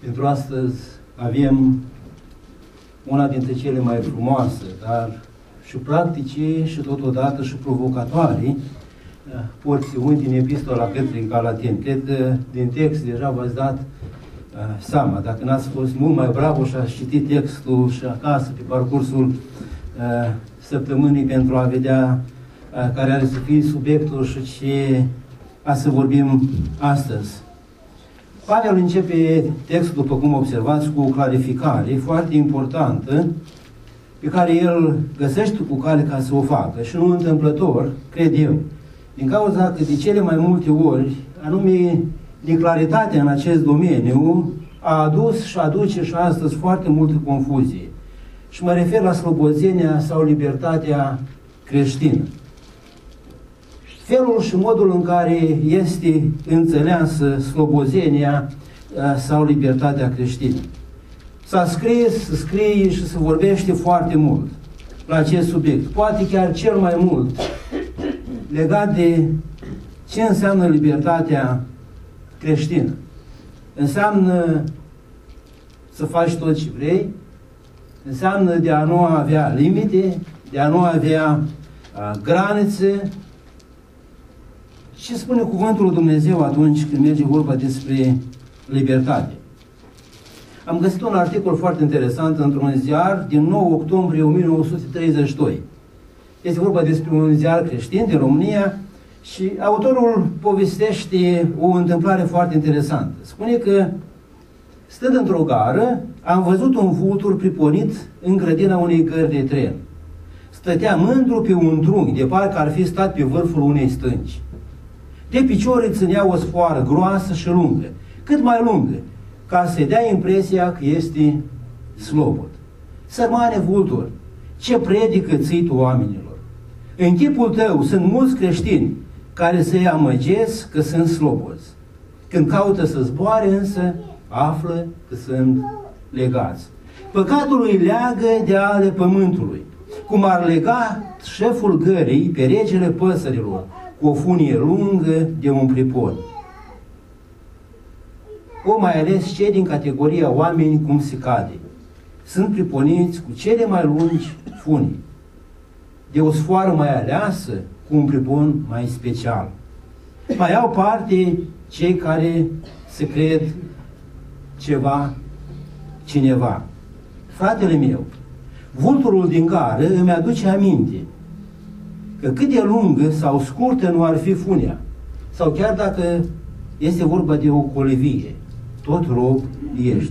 Pentru astăzi avem una dintre cele mai frumoase, dar și practice și totodată și provocatoare porțiuni din Epistola către Galateni. Cred că din text deja v-ați dat seama. Dacă n-ați fost mult mai bravo și ați citit textul și acasă pe parcursul săptămânii pentru a vedea care are să fie subiectul și ce să vorbim astăzi. Pavel începe textul, după cum observați, cu o clarificare foarte importantă pe care el găsește cu cale ca să o facă și nu întâmplător, cred eu, din cauza că de cele mai multe ori, anume neclaritatea în acest domeniu a adus și aduce și astăzi foarte multă confuzie. Și mă refer la slobozenia sau libertatea creștină. Felul și modul în care este înțeleasă slobozenia sau libertatea creștină. S-a scris, se scrie și se vorbește foarte mult la acest subiect. Poate chiar cel mai mult legat de ce înseamnă libertatea creștină. Înseamnă să faci tot ce vrei, înseamnă de a nu avea limite, de a nu avea granițe. Ce spune cuvântul lui Dumnezeu atunci când merge vorba despre libertate? Am găsit un articol foarte interesant într-un ziar din 9 octombrie 1932. Este vorba despre un ziar creștin din România și autorul povestește o întâmplare foarte interesantă. Spune că, stând într-o gară, am văzut un vultur priponit în grădina unei gări de tren. Stătea mândru pe un trunchi, de parcă ar fi stat pe vârful unei stânci. De picior îi ținea o sfoară groasă și lungă, cât mai lungă, ca să-i dea impresia că este slobod. Sărmane vultur, ce predică ții tu oamenilor? În chipul tău sunt mulți creștini care se amăgesc că sunt slobozi. Când caută să zboare însă, află că sunt legați. Păcatul îi leagă de ale pământului, cum ar lega șeful gării pe regele păsărilor, cu o funie lungă de un pripon. O, mai ales cei din categoria oameni cum se cade. Sunt priponiți cu cele mai lungi funii, de o sfoară mai aleasă, cu un pripon mai special. Mai au parte cei care se cred cineva. Fratele meu, vulturul din gară îmi aduce aminte că cât de lungă sau scurtă nu ar fi funia, sau chiar dacă este vorba de o colivie, tot rob ești.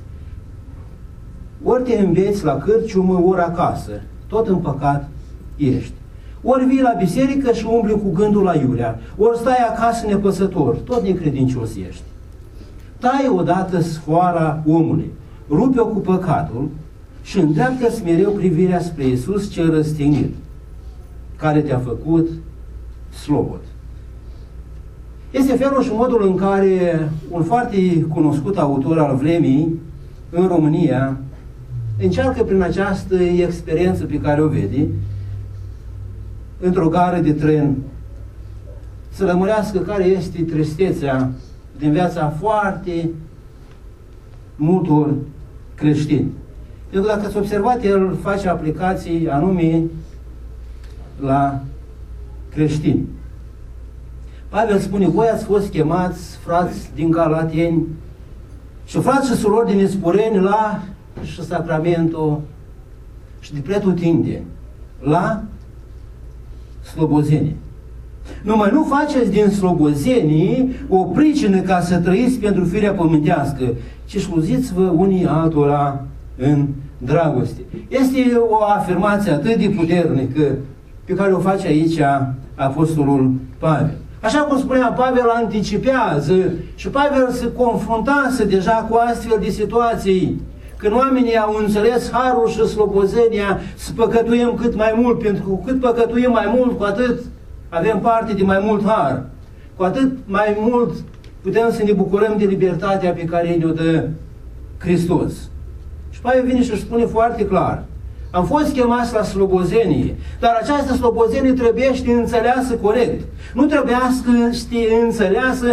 Ori te înveți la cârciumă, ori acasă, tot în păcat ești. Ori vii la biserică și umbli cu gândul la iurea, ori stai acasă nepăsător, tot necredincios ești. Tai odată sfoara omului, rupe-o cu păcatul și îndreaptă-ți mereu privirea spre Iisus cel răstignit, care te-a făcut slobod. Este felul și modul în care un foarte cunoscut autor al vremii în România încearcă prin această experiență pe care o vede într-o gară de tren să lămurească care este tristețea din viața foarte multor creștini. Pentru că dacă ați observat, el face aplicații anume la creștini. Pavel spune, voi ați fost chemați, frați din Galateni și frați și surori din Ispureni la și sacramentul și de pretutindeni, la slobozenie. Numai nu faceți din slobozenie o pricină ca să trăiți pentru firea pământească, ci slujiți-vă unii altora în dragoste. Este o afirmație atât de puternică pe care o face aici apostolul Pavel. Așa cum spunea Pavel, anticipează și Pavel se confruntase deja cu astfel de situații. Când oamenii au înțeles harul și slobozenia, să păcătuim cât mai mult, pentru că cu cât păcătuim mai mult, cu atât avem parte de mai mult har. Cu atât mai mult putem să ne bucurăm de libertatea pe care ne-o dă Hristos. Și Pavel vine și spune foarte clar, am fost chemați la slobozenie, dar această slobozenie trebuie să înțeleasă corect. Nu trebuie să înțeleasă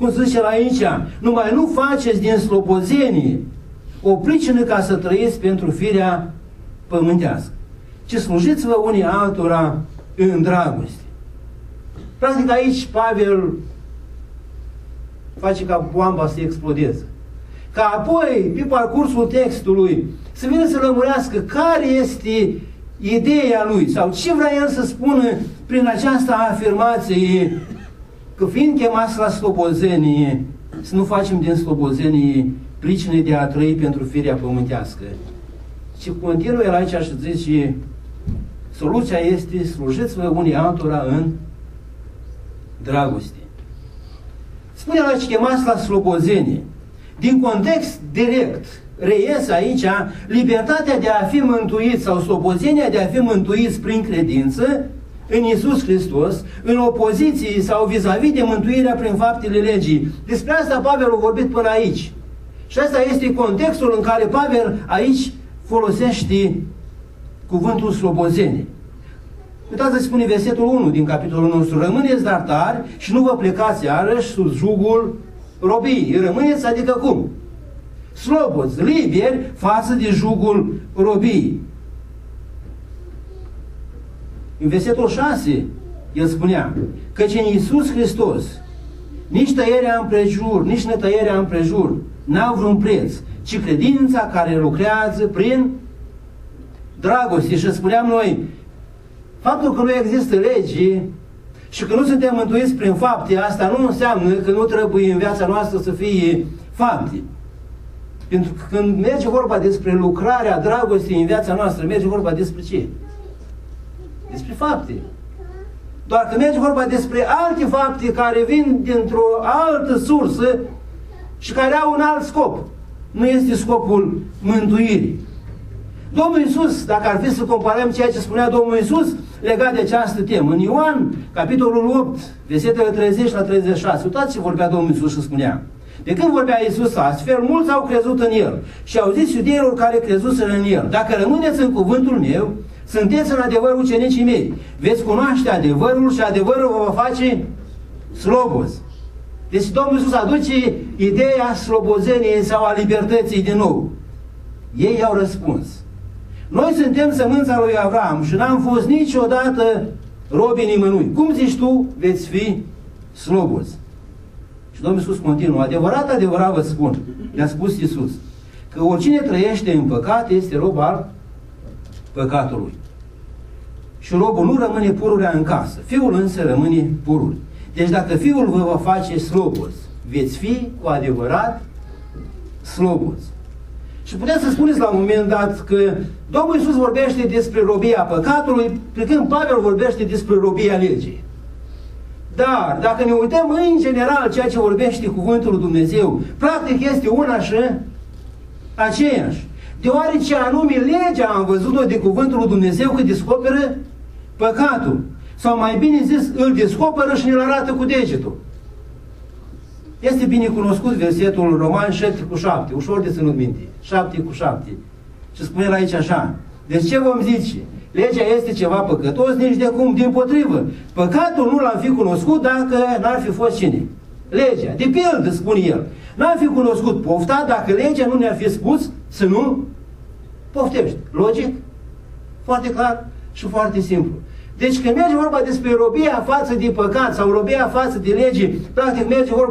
cum se zice la aici, numai nu faceți din slobozenie o pricină ca să trăiți pentru firea pământească, ci slujiți-vă unii altora în dragoste. Practic aici Pavel face ca boamba să explodeze. Ca apoi, pe parcursul textului, să vină să lămurească care este ideea lui sau ce vrea el să spună prin această afirmație că fiind chemați la slobozenie, să nu facem din slobozenie pricine de a trăi pentru firea pământească. Și continuă el aici și zice, soluția este slujiți-vă unii altora în dragoste. Spune la ce chemați la slobozenie. Din context direct reiese aici libertatea de a fi mântuiți sau slobozenia de a fi mântuiți prin credință în Iisus Hristos, în opoziție sau vis-a-vis de mântuirea prin faptele legii. Despre asta Pavel a vorbit până aici. Și asta este contextul în care Pavel aici folosește cuvântul slobozenie. Uitați, spune versetul 1 din capitolul nostru. Rămâneți dar tari și nu vă plecați iarăși sub jugul robiei. Rămâneți, adică cum? Slobozi, liberi față de jugul robiei. În versetul 6, el spunea, căci în Iisus Hristos nici tăierea împrejur, nici netăierea împrejur n-au vreun preț, ci credința care lucrează prin dragoste. Și spuneam noi, faptul că nu există legi și că nu suntem mântuiți prin fapte, asta nu înseamnă că nu trebuie în viața noastră să fie fapte. Pentru că când merge vorba despre lucrarea dragostei în viața noastră, merge vorba despre ce? Despre fapte. Doar că merge vorba despre alte fapte care vin dintr-o altă sursă și care au un alt scop. Nu este scopul mântuirii. Domnul Iisus, dacă ar fi să comparăm ceea ce spunea Domnul Iisus legat de această temă, în Ioan, capitolul 8, versetele 30 la 36, uitați ce vorbea Domnul Iisus și spunea. De când vorbea Iisus astfel, mulți au crezut în El și au zis iudeilor care crezuseră în El, dacă rămâneți în cuvântul meu, sunteți în adevăr ucenicii mei, veți cunoaște adevărul și adevărul vă va face slobozi. Deci Domnul Iisus aduce ideea slobozeniei sau a libertății din nou. Ei au răspuns. Noi suntem sămânța lui Avram și n-am fost niciodată robii nimănui. Cum zici tu, veți fi slobozi? Și Domnul Iisus continuă. Adevărat, adevărat vă spun, le-a spus Iisus, că oricine trăiește în păcat este rob al păcatului. Și robul nu rămâne pururea în casă, fiul însă rămâne purul. Deci dacă fiul vă va face slobozi, veți fi cu adevărat slobozi. Și puteți să spuneți la un moment dat că Domnul Iisus vorbește despre robia păcatului, pe când Pavel vorbește despre robia legii. Dar, dacă ne uităm în general ceea ce vorbește cuvântul lui Dumnezeu, practic este una și aceeași. Deoarece anume legea am văzut-o de cuvântul lui Dumnezeu că descoperă păcatul. Sau mai bine zis, îl descoperă și ne-l arată cu degetul. Este bine cunoscut versetul Roman 7:7, ușor de ținut minte, 7:7. Și spune la aici așa, deci ce vom zice? Legea este ceva păcătos, nici de cum, dimpotrivă. Păcatul nu l-am fi cunoscut dacă n-ar fi fost cine? Legea. De pildă, spune el, n-am fi cunoscut pofta dacă legea nu ne-ar fi spus să nu poftești. Logic? Foarte clar și foarte simplu. Deci când merge vorba despre robia față de păcat sau robia față de lege, practic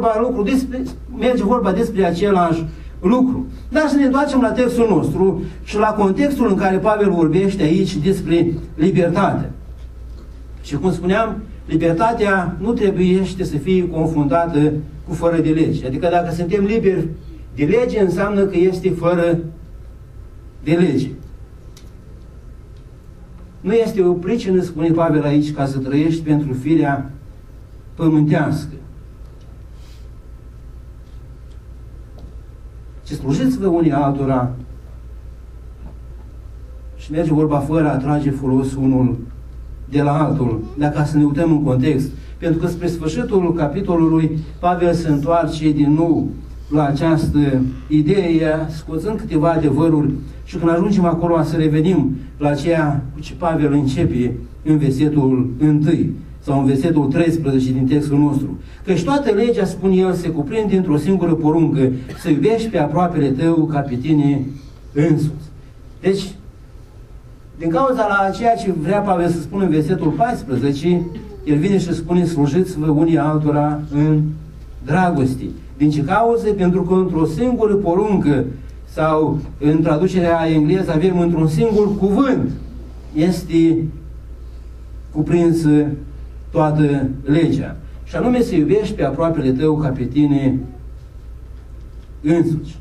merge vorba despre același lucru. Dar să ne întoarcem la textul nostru și la contextul în care Pavel vorbește aici despre libertate. Și cum spuneam, libertatea nu trebuie să fie confundată cu fără de lege. Adică dacă suntem liberi de lege, înseamnă că este fără de lege. Nu este o pricină, spune Pavel aici, ca să trăiești pentru firea pământească. Și slujiți-vă unii altora și merge vorba fără a trage folos unul de la altul, dacă să ne uităm în context. Pentru că spre sfârșitul capitolului Pavel se întoarce din nou la această idee, scoțând câteva adevăruri și când ajungem acolo să revenim la ceea cu ce Pavel începe în versetul 1. sau în versetul 13 din textul nostru. Căci toată legea, spune el, se cuprinde într-o singură poruncă, să iubești pe aproapele tău ca pe tine însuți. Deci, din cauza la ceea ce vrea Pavel să spună în versetul 14, el vine și spune, slujiți-vă unii altora în dragoste. Din ce cauză? Pentru că într-o singură poruncă, sau în traducerea engleză avem într-un singur cuvânt, este cuprinsă toată legea. Și anume să iubești pe aproapele tău ca pe tine însuți.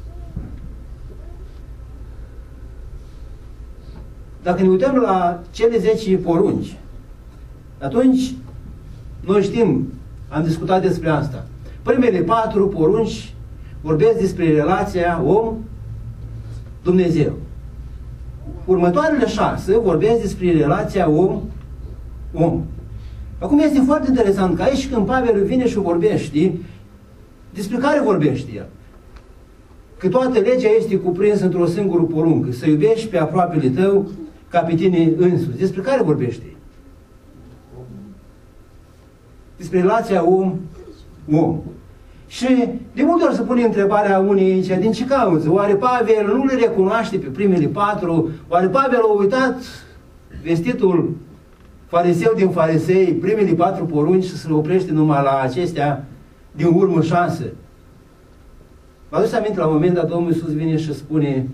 Dacă ne uităm la cele 10 porunci, atunci noi știm, am discutat despre asta. Primele 4 porunci vorbesc despre relația om-Dumnezeu. Următoarele 6 vorbesc despre relația om-om. Acum este foarte interesant că aici când Pavel vine și vorbește, despre care vorbește el? Că toată legea este cuprinsă într-o singură poruncă, să iubești pe aproapele tău ca pe tine însuți. Despre care vorbește? Despre relația om-om. Și de multe ori se pune întrebarea unei aici, din ce cauză? Oare Pavel nu le recunoaște pe primele 4? Oare Pavel a uitat vestitul fariseu din farisei, primele 4 porunci și se oprește numai la acestea din urmă 6? Vă aduceți aminte, la un moment dat Domnul Iisus vine și spune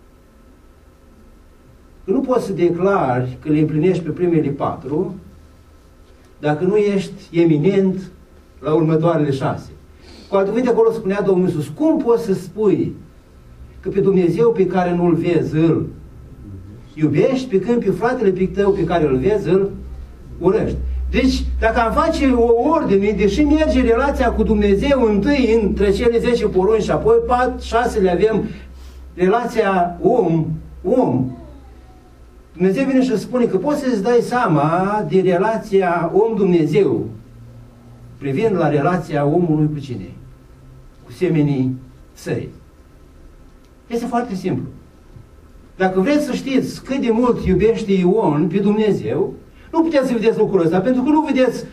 că nu poți să declari că le împlinești pe primele 4 dacă nu ești eminent la următoarele 6. Cu alte cuvinte, acolo spunea Domnul Iisus, cum poți să spui că pe Dumnezeu pe care nu-L vezi, îl iubești, pe când pe fratele tău pe care îl vezi, îl urăști? Deci, dacă am face o ordine, deși merge relația cu Dumnezeu întâi între cele 10 porunci și apoi 6 le avem relația om, Dumnezeu vine și spune că poți să-ți dai seama de relația om-Dumnezeu privind la relația omului cu cine? Cu semenii săi. Este foarte simplu. Dacă vreți să știți cât de mult iubește Ion pe Dumnezeu, nu puteți să vedeți lucrul ăsta, pentru că nu vedeți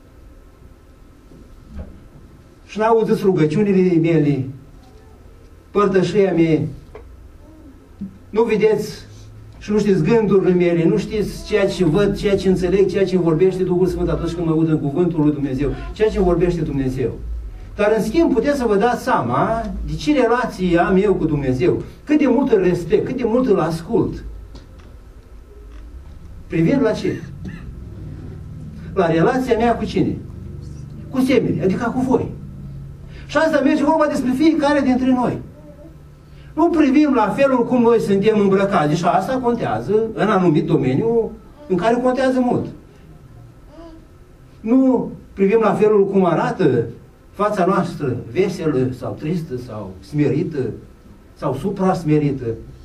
și n-auziți rugăciunile mele, părtășia mea, nu vedeți și nu știți gândurile mele, nu știți ceea ce văd, ceea ce înțeleg, ceea ce vorbește Duhul Sfânt atunci când mă aud în cuvântul lui Dumnezeu, ceea ce vorbește Dumnezeu. Dar în schimb puteți să vă dați seama de ce relații am eu cu Dumnezeu, cât de mult îl respect, cât de mult îl ascult. Privind la ce? La relația mea cu cine? Cu semenii, adică cu voi. Și asta merge vorba despre fiecare dintre noi. Nu privim la felul cum noi suntem îmbrăcați, și asta contează în anumit domeniu în care contează mult. Nu privim la felul cum arată fața noastră, veselă sau tristă sau smerită sau supra-smerită.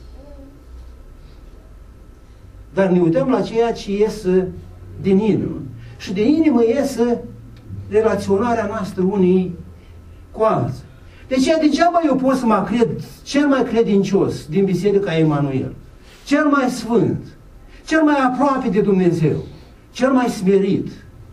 Dar ne uităm la ceea ce iese din inimă. Și din inimă iese relaționarea noastră unii cu alții. Deci degeaba eu pot să mă cred cel mai credincios din Biserica Emanuel, cel mai sfânt, cel mai aproape de Dumnezeu, cel mai smerit,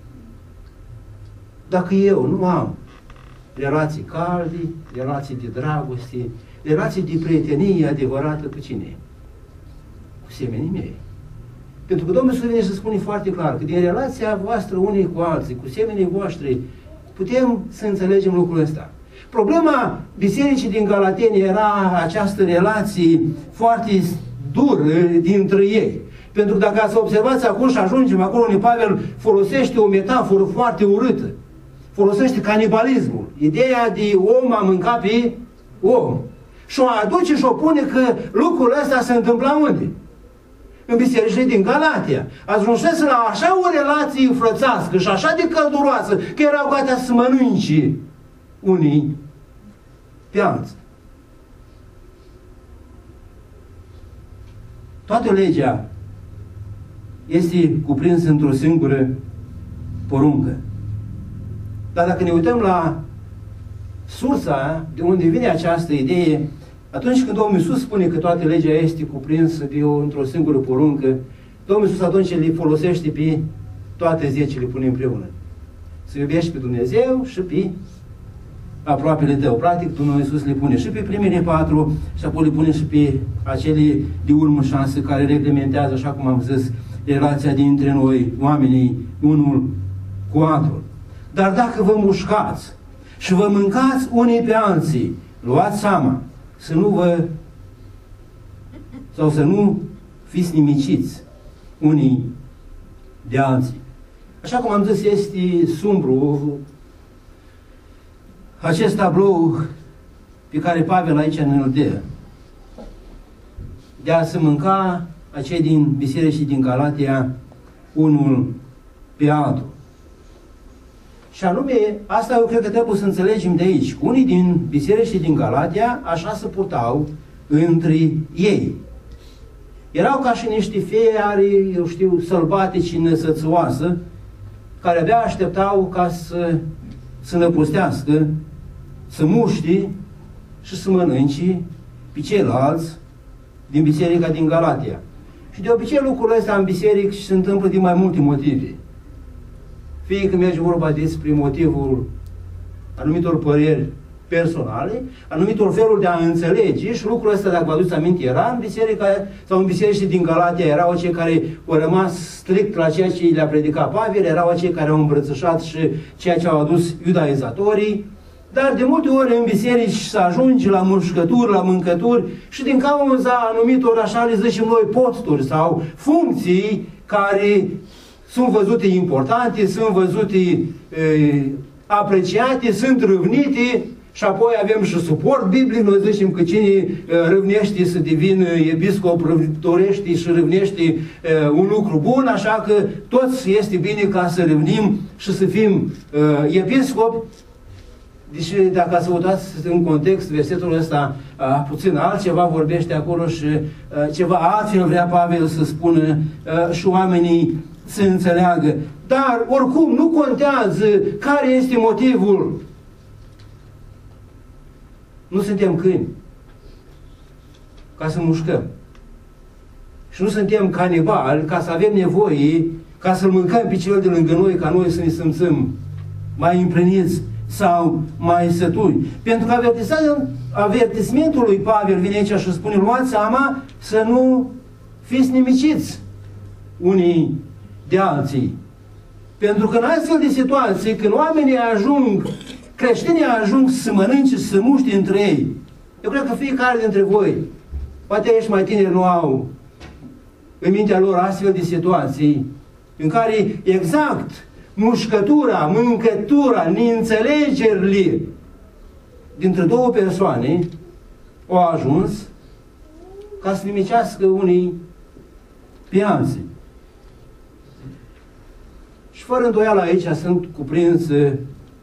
dacă eu nu am relații calde, relații de dragoste, relații de prietenie adevărată cu cine? Cu semenii mei. Pentru că Domnul vine să spune foarte clar că din relația voastră unii cu alții, cu semenii voștri, putem să înțelegem lucrul ăsta. Problema bisericii din Galateni era această relație foarte dură dintre ei. Pentru că dacă ați observați acum și ajungem acolo unde Pavel folosește o metaforă foarte urâtă. Folosește canibalismul. Ideea de om a mâncat pe om. Și o aduce și o pune că lucrul ăsta se întâmpla unde? În bisericile din Galatia. Ajunsese la așa o relație frățească și așa de călduroasă că erau gata să mănânce unii pe alții. Toată legea este cuprinsă într-o singură poruncă. Dar dacă ne uităm la sursa de unde vine această idee, atunci când Domnul Iisus spune că toată legea este cuprinsă într-o singură poruncă, Domnul Iisus atunci le folosește pe toate 10 le pune împreună. Să iubești pe Dumnezeu și pe aproapele tău. Practic, Domnul Iisus le pune și pe primele 4 și apoi le pune și pe acele de urmă 6 care reglementează, așa cum am zis, relația dintre noi, oamenii, unul cu altul. Dar dacă vă mușcați și vă mâncați unii pe alții, luați seama să nu vă sau să nu fiți nimiciți unii de alții. Așa cum am zis, este sumbru acest tablou pe care Pavel aici ne-l dă, de a se mânca acei din biserici și din Galatia unul pe altul. Și anume, asta eu cred că trebuie să înțelegem de aici. Unii din biserici și din Galatia așa se purtau între ei. Erau ca și niște fiare, eu știu, sălbatici, năsățoasă, care abia așteptau ca să năpustească, să muște și să mănânce pe ceilalți din biserica din Galatia. Și de obicei lucrurile astea în biserică se întâmplă din mai multe motive. Fie că merge vorba despre motivul anumitor păreri personale, anumitor feluri de a înțelege și lucrul ăsta, dacă vă aduceți aminte, era în biserica sau în bisericile din Galatia, erau cei care au rămas strict la ceea ce le-a predicat Pavel, erau cei care au îmbrățișat și ceea ce au adus iudaizatorii, dar de multe ori în biserici se ajunge la mușcături, la mâncături și din cauza anumitor, așa le zicem noi, posturi sau funcții care sunt văzute importante, sunt văzute apreciate, sunt râvnite și apoi avem și suport biblic. Noi zicem că cine râvnește să devină episcop, dorește și râvnește un lucru bun, așa că toți este bine ca să râvnim și să fim episcopi. Deși dacă ați uitați în context, versetul ăsta puțin altceva vorbește acolo și ceva altfel vrea Pavel să spună și oamenii să înțeleagă. Dar, oricum, nu contează care este motivul. Nu suntem câini ca să mușcăm. Și nu suntem canibali ca să avem nevoie ca să-l mâncăm pe cel de lângă noi, ca noi să ne simțim mai împliniți sau mai sături. Pentru că avertismentul lui Pavel vine aici și spune: luați seama să nu fiți nimiciți unii de alții. Pentru că în astfel de situații, când oamenii ajung, creștinii ajung să mănânce, să muște între ei, eu cred că fiecare dintre voi, poate ești mai tineri, nu au în mintea lor astfel de situații în care exact mușcătura, mâncătura, neînțelegerile dintre două persoane au ajuns ca să nimicească unii pe alții. Și fără îndoială aici sunt cuprinse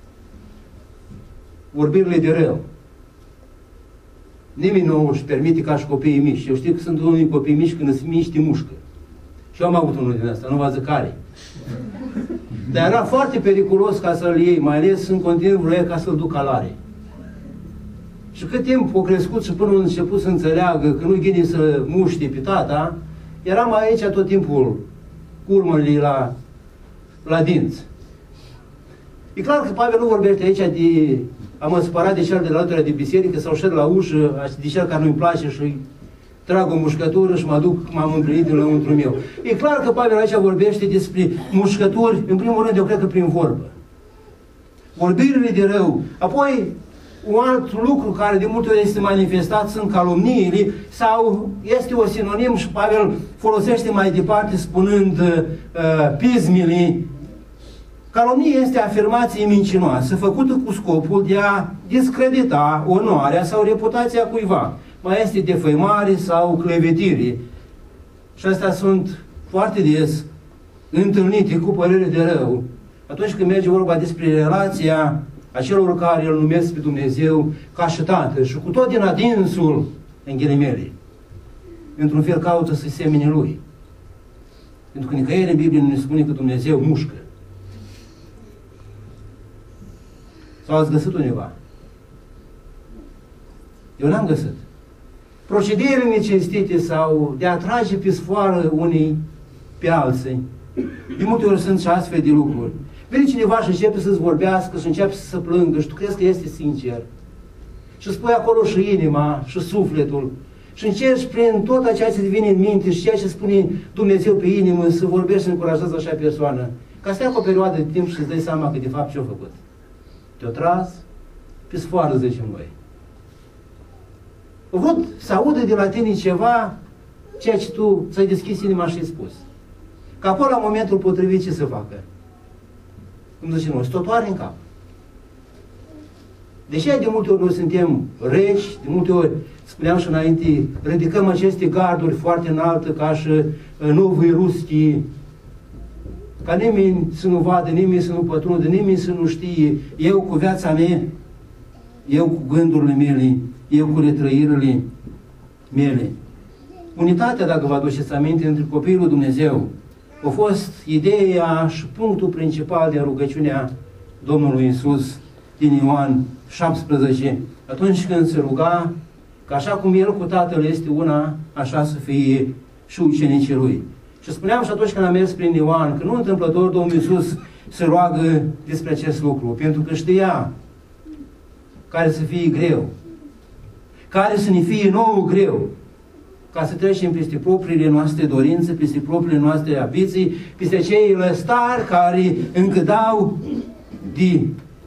vorbirile de rău. Nimeni nu își permite ca și copiii mici. Eu știu că sunt unii copii mici, când sunt mici, te mușcă. Și eu am avut unul din asta, nu vă zic care. Dar era foarte periculos ca să-l iei, mai ales în continuu vrea ca să-l duc calare. Și cât timp a crescut și până a început să înțeleagă că nu-i gândi să muște pe tata, eram aici tot timpul cu urmările la dinți. E clar că Pavel nu vorbește aici de a mă spăra de cel de la altura de biserică sau șed la ușă, de cel care nu-mi place și trag o mușcătură și mă duc, m-am împlinit în lăuntru meu. E clar că Pavel aici vorbește despre mușcături, în primul rând, eu cred că prin vorbă. Vorbirile de rău. Apoi, un alt lucru care de multe ori este manifestat sunt calomniile sau este o sinonim și Pavel folosește mai departe spunând pismile. Calomnie este afirmație mincinoasă făcută cu scopul de a discredita onoarea sau reputația cuiva. Mai este defăimare sau clevetire. Și astea sunt foarte des întâlnite cu părere de rău atunci când merge vorba despre relația acelor care îl numesc pe Dumnezeu ca și Tată și cu tot din adinsul, în ghilimele, într-un fel caută să semene Lui. Pentru că nicăieri în Biblie nu ne spune că Dumnezeu mușcă. Sau ați găsit undeva? Eu n-am găsit. Procederile necinstite sau de a trage pe sfoară unii pe alții, De multe ori sunt și astfel de lucruri. Vine cineva și începe să-ți vorbească și începe să se plângă și tu crezi că este sincer. Și îți pui acolo și inima și sufletul și încerci prin tot ceea ce vine în minte și ceea ce spune Dumnezeu pe inimă să vorbești, să încurajezi așa persoană. Ca să ia cu o perioadă de timp și să-ți dai seama că de fapt ce-a făcut. Te-a tras pe sfoară, zicem noi. A vrut să audă de la tine ceva, ceea ce tu ți-ai deschis inima și ai spus. Că apoi, la momentul potrivit, ce să facă? Cum zicem noi, stotoare în cap. Deși de multe ori noi suntem reci, de multe ori, spuneam și înainte, ridicăm aceste garduri foarte înalte, ca și novii ruschi, ca nimeni să nu vadă, nimeni să nu pătrundă, nimeni să nu știe, eu cu viața mea, eu cu gândurile mele, eu cu retrăirile mele. Unitatea, dacă vă aduceți aminte, între copiii lui Dumnezeu, a fost ideea și punctul principal de rugăciunea Domnului Iisus din Ioan 17, atunci când se ruga, că așa cum El cu Tatăl este una, așa să fie și ucenicii Lui. Și spuneam și atunci când am mers prin Ioan, că nu întâmplător Domnul Iisus se roagă despre acest lucru, pentru că știa care să fie greu, care să ne fie nouă greu, ca să trecem peste propriile noastre dorințe, peste propriile noastre ambiții, peste cei lăstari care încă dau de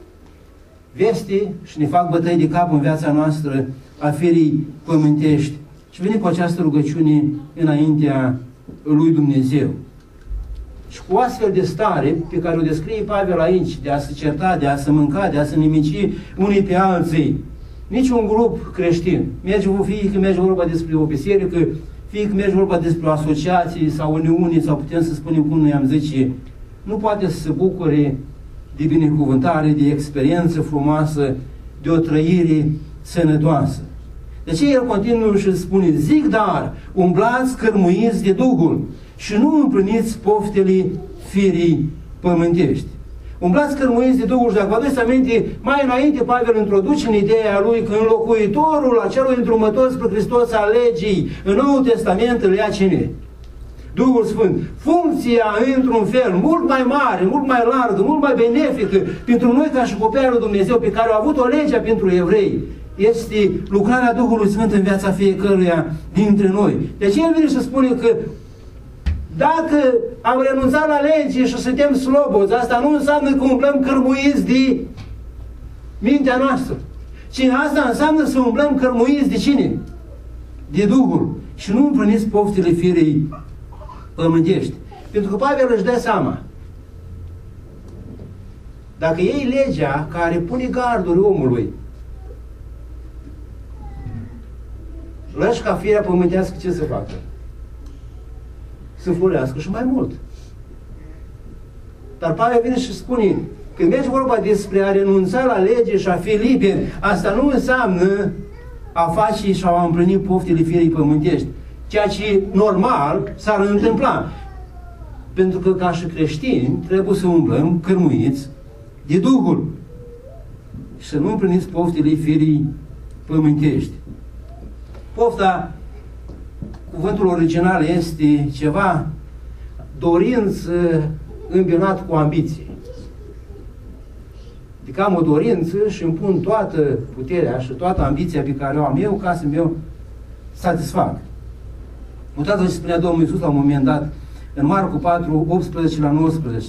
veste și ne fac bătăi de cap în viața noastră a firii pământești. Și vine cu această rugăciune înaintea lui Dumnezeu. Și cu astfel de stare pe care o descrie Pavel aici, de a se certa, de a se mânca, de a se nimici unii pe alții, niciun grup creștin, fie că merge vorba despre o biserică, fie că merge vorba despre o asociație sau uniune, sau putem să spunem cum noi am zice, nu poate să se bucure de binecuvântare, de experiență frumoasă, de o trăire sănătoasă. De ce el continuă și spune, zic dar, umblați cărmuiți de Duhul și nu împliniți poftele firii pământești. Umblați cărmuiți de Duhul și dacă vă aduceți aminte, mai înainte Pavel introduce în ideea lui că înlocuitorul acelui îndrumător spre Hristos al legii în Noul Testament îl ia cine? Duhul Sfânt. Funcția, într-un fel, mult mai mare, mult mai largă, mult mai benefică pentru noi ca și copiii lui Dumnezeu pe care au avut-o legea pentru evrei, este lucrarea Duhului Sfânt în viața fiecăruia dintre noi. Deci el vine și spune că dacă am renunțat la lege și suntem slobozi, asta nu înseamnă că umblăm cărmuiți de mintea noastră. Ci asta înseamnă să umblăm cărmuiți de cine? De Duhul. Și nu împliniți poftele firei pământești. Pentru că Pavel își dă seama. Dacă iei legea care pune garduri omului, lași ca firea pământească ce să facă? Să florească și mai mult. Dar Pavel vine și spune, când merge vorba despre a renunța la lege și a fi liber, asta nu înseamnă a face și a împlini poftele firii pământești. Ceea ce normal s-ar întâmpla. Pentru că ca și creștini trebuie să umblăm cărmuiți de Duhul și să nu împliniți poftele firii pământești. Pofta, cuvântul original este ceva dorință îmbinat cu ambiție. Adică am o dorință și îmi pun toată puterea și toată ambiția pe care o am eu ca să mi-o satisfac. Uitați-vă ce spunea Domnul Iisus la un moment dat în Marcu 4, 18 la 19.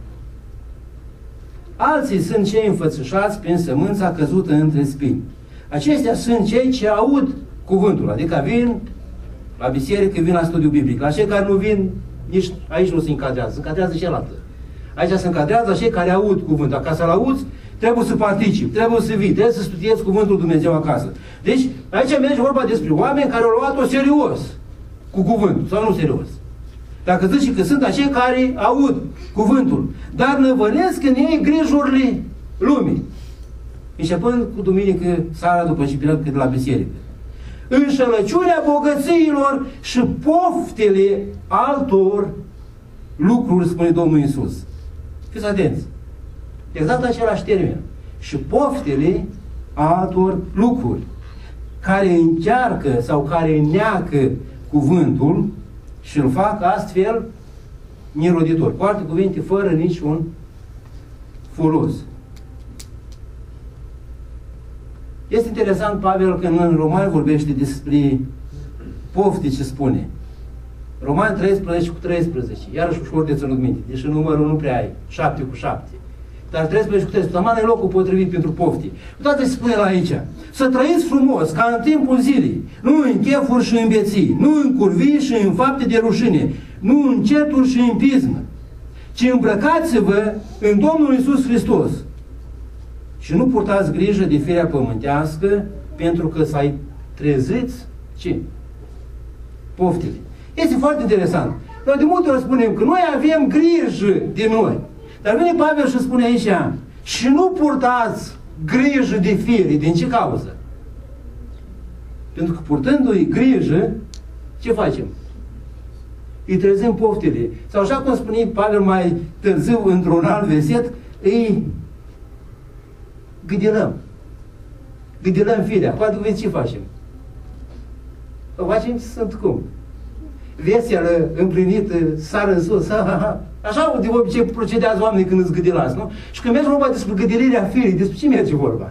Alții sunt cei înfățișați prin sămânța căzută între spini. Acestea sunt cei ce aud cuvântul, adică vin la biserică, vin la studiu biblic. La cei care nu vin, nici aici nu se încadrează, se încadrează cealaltă. Aici se încadrează cei care aud cuvântul. Ca să-l auzi, trebuie să participi, trebuie să vii, trebuie să studiezi cuvântul Dumnezeu acasă. Deci, aici merge vorba despre oameni care au luat-o serios cu cuvântul, sau nu serios. Dacă zici că sunt acei care aud cuvântul, dar năvălesc în ei grijurile lumii. Începând cu duminică seara după ce plec de la biserică. Înșelăciunea bogățiilor și poftele altor lucruri, spune Domnul Iisus. Fiți atenți. Exact același termen. Și poftele altor lucruri care încearcă sau care neacă cuvântul și îl fac astfel neroditor. Cu alte cuvinte, fără niciun folos. Este interesant, Pavel, când în Romani vorbește despre pofte, ce spune. Romani 13:13, iarăși ușor de ținut minte, deși numărul nu prea ai, 7:7. Dar 13:13, taman e locul potrivit pentru pofti. Uitați-vă ce spune la aici. Să trăiți frumos, ca în timpul zilei, nu în chefuri și în beții, nu în curvii și în fapte de rușine, nu în certuri și în pismă, ci îmbrăcați-vă în Domnul Iisus Hristos. Și nu purtați grijă de firea pământească, pentru că să-i treziți ce? Poftile. Este foarte interesant. Noi de multe ori spunem că noi avem grijă de noi. Dar vine Pavel și spune aici, și nu purtați grijă de fire. Din ce cauză? Pentru că purtându-i grijă, ce facem? Îi trezim poftile. Sau așa cum spune Pavel mai târziu într-un alt verset, îi gâdilăm. Gâdilăm firea. Cu alte cuvinte, ce facem? O facem sunt cum? Veselă, împlinită, sară în sus. Așa de obicei procedează oamenii când îți gâdilați, nu? Și când merge vorba despre gâdilirea firii, despre ce merge vorba?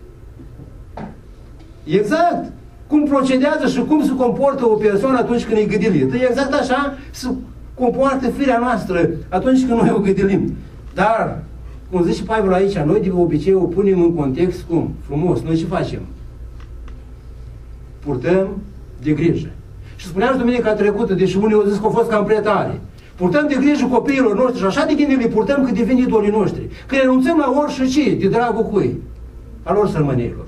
Exact! Cum procedează și cum se comportă o persoană atunci când e gâdilită. Exact așa se comportă firea noastră atunci când noi o gâdilim. Dar, cum zice Pavel aici, noi de obicei o punem în context cum? Frumos. Noi ce facem? Purtăm de grijă. Și spuneam și duminica trecută, deși unii au zis că au fost cam prea tare. Purtăm de grijă copiilor noștri și așa de gine le purtăm cât devin idolii noștri. Că renunțăm la orice ce, de dragul cui? Al lor sărmăneilor.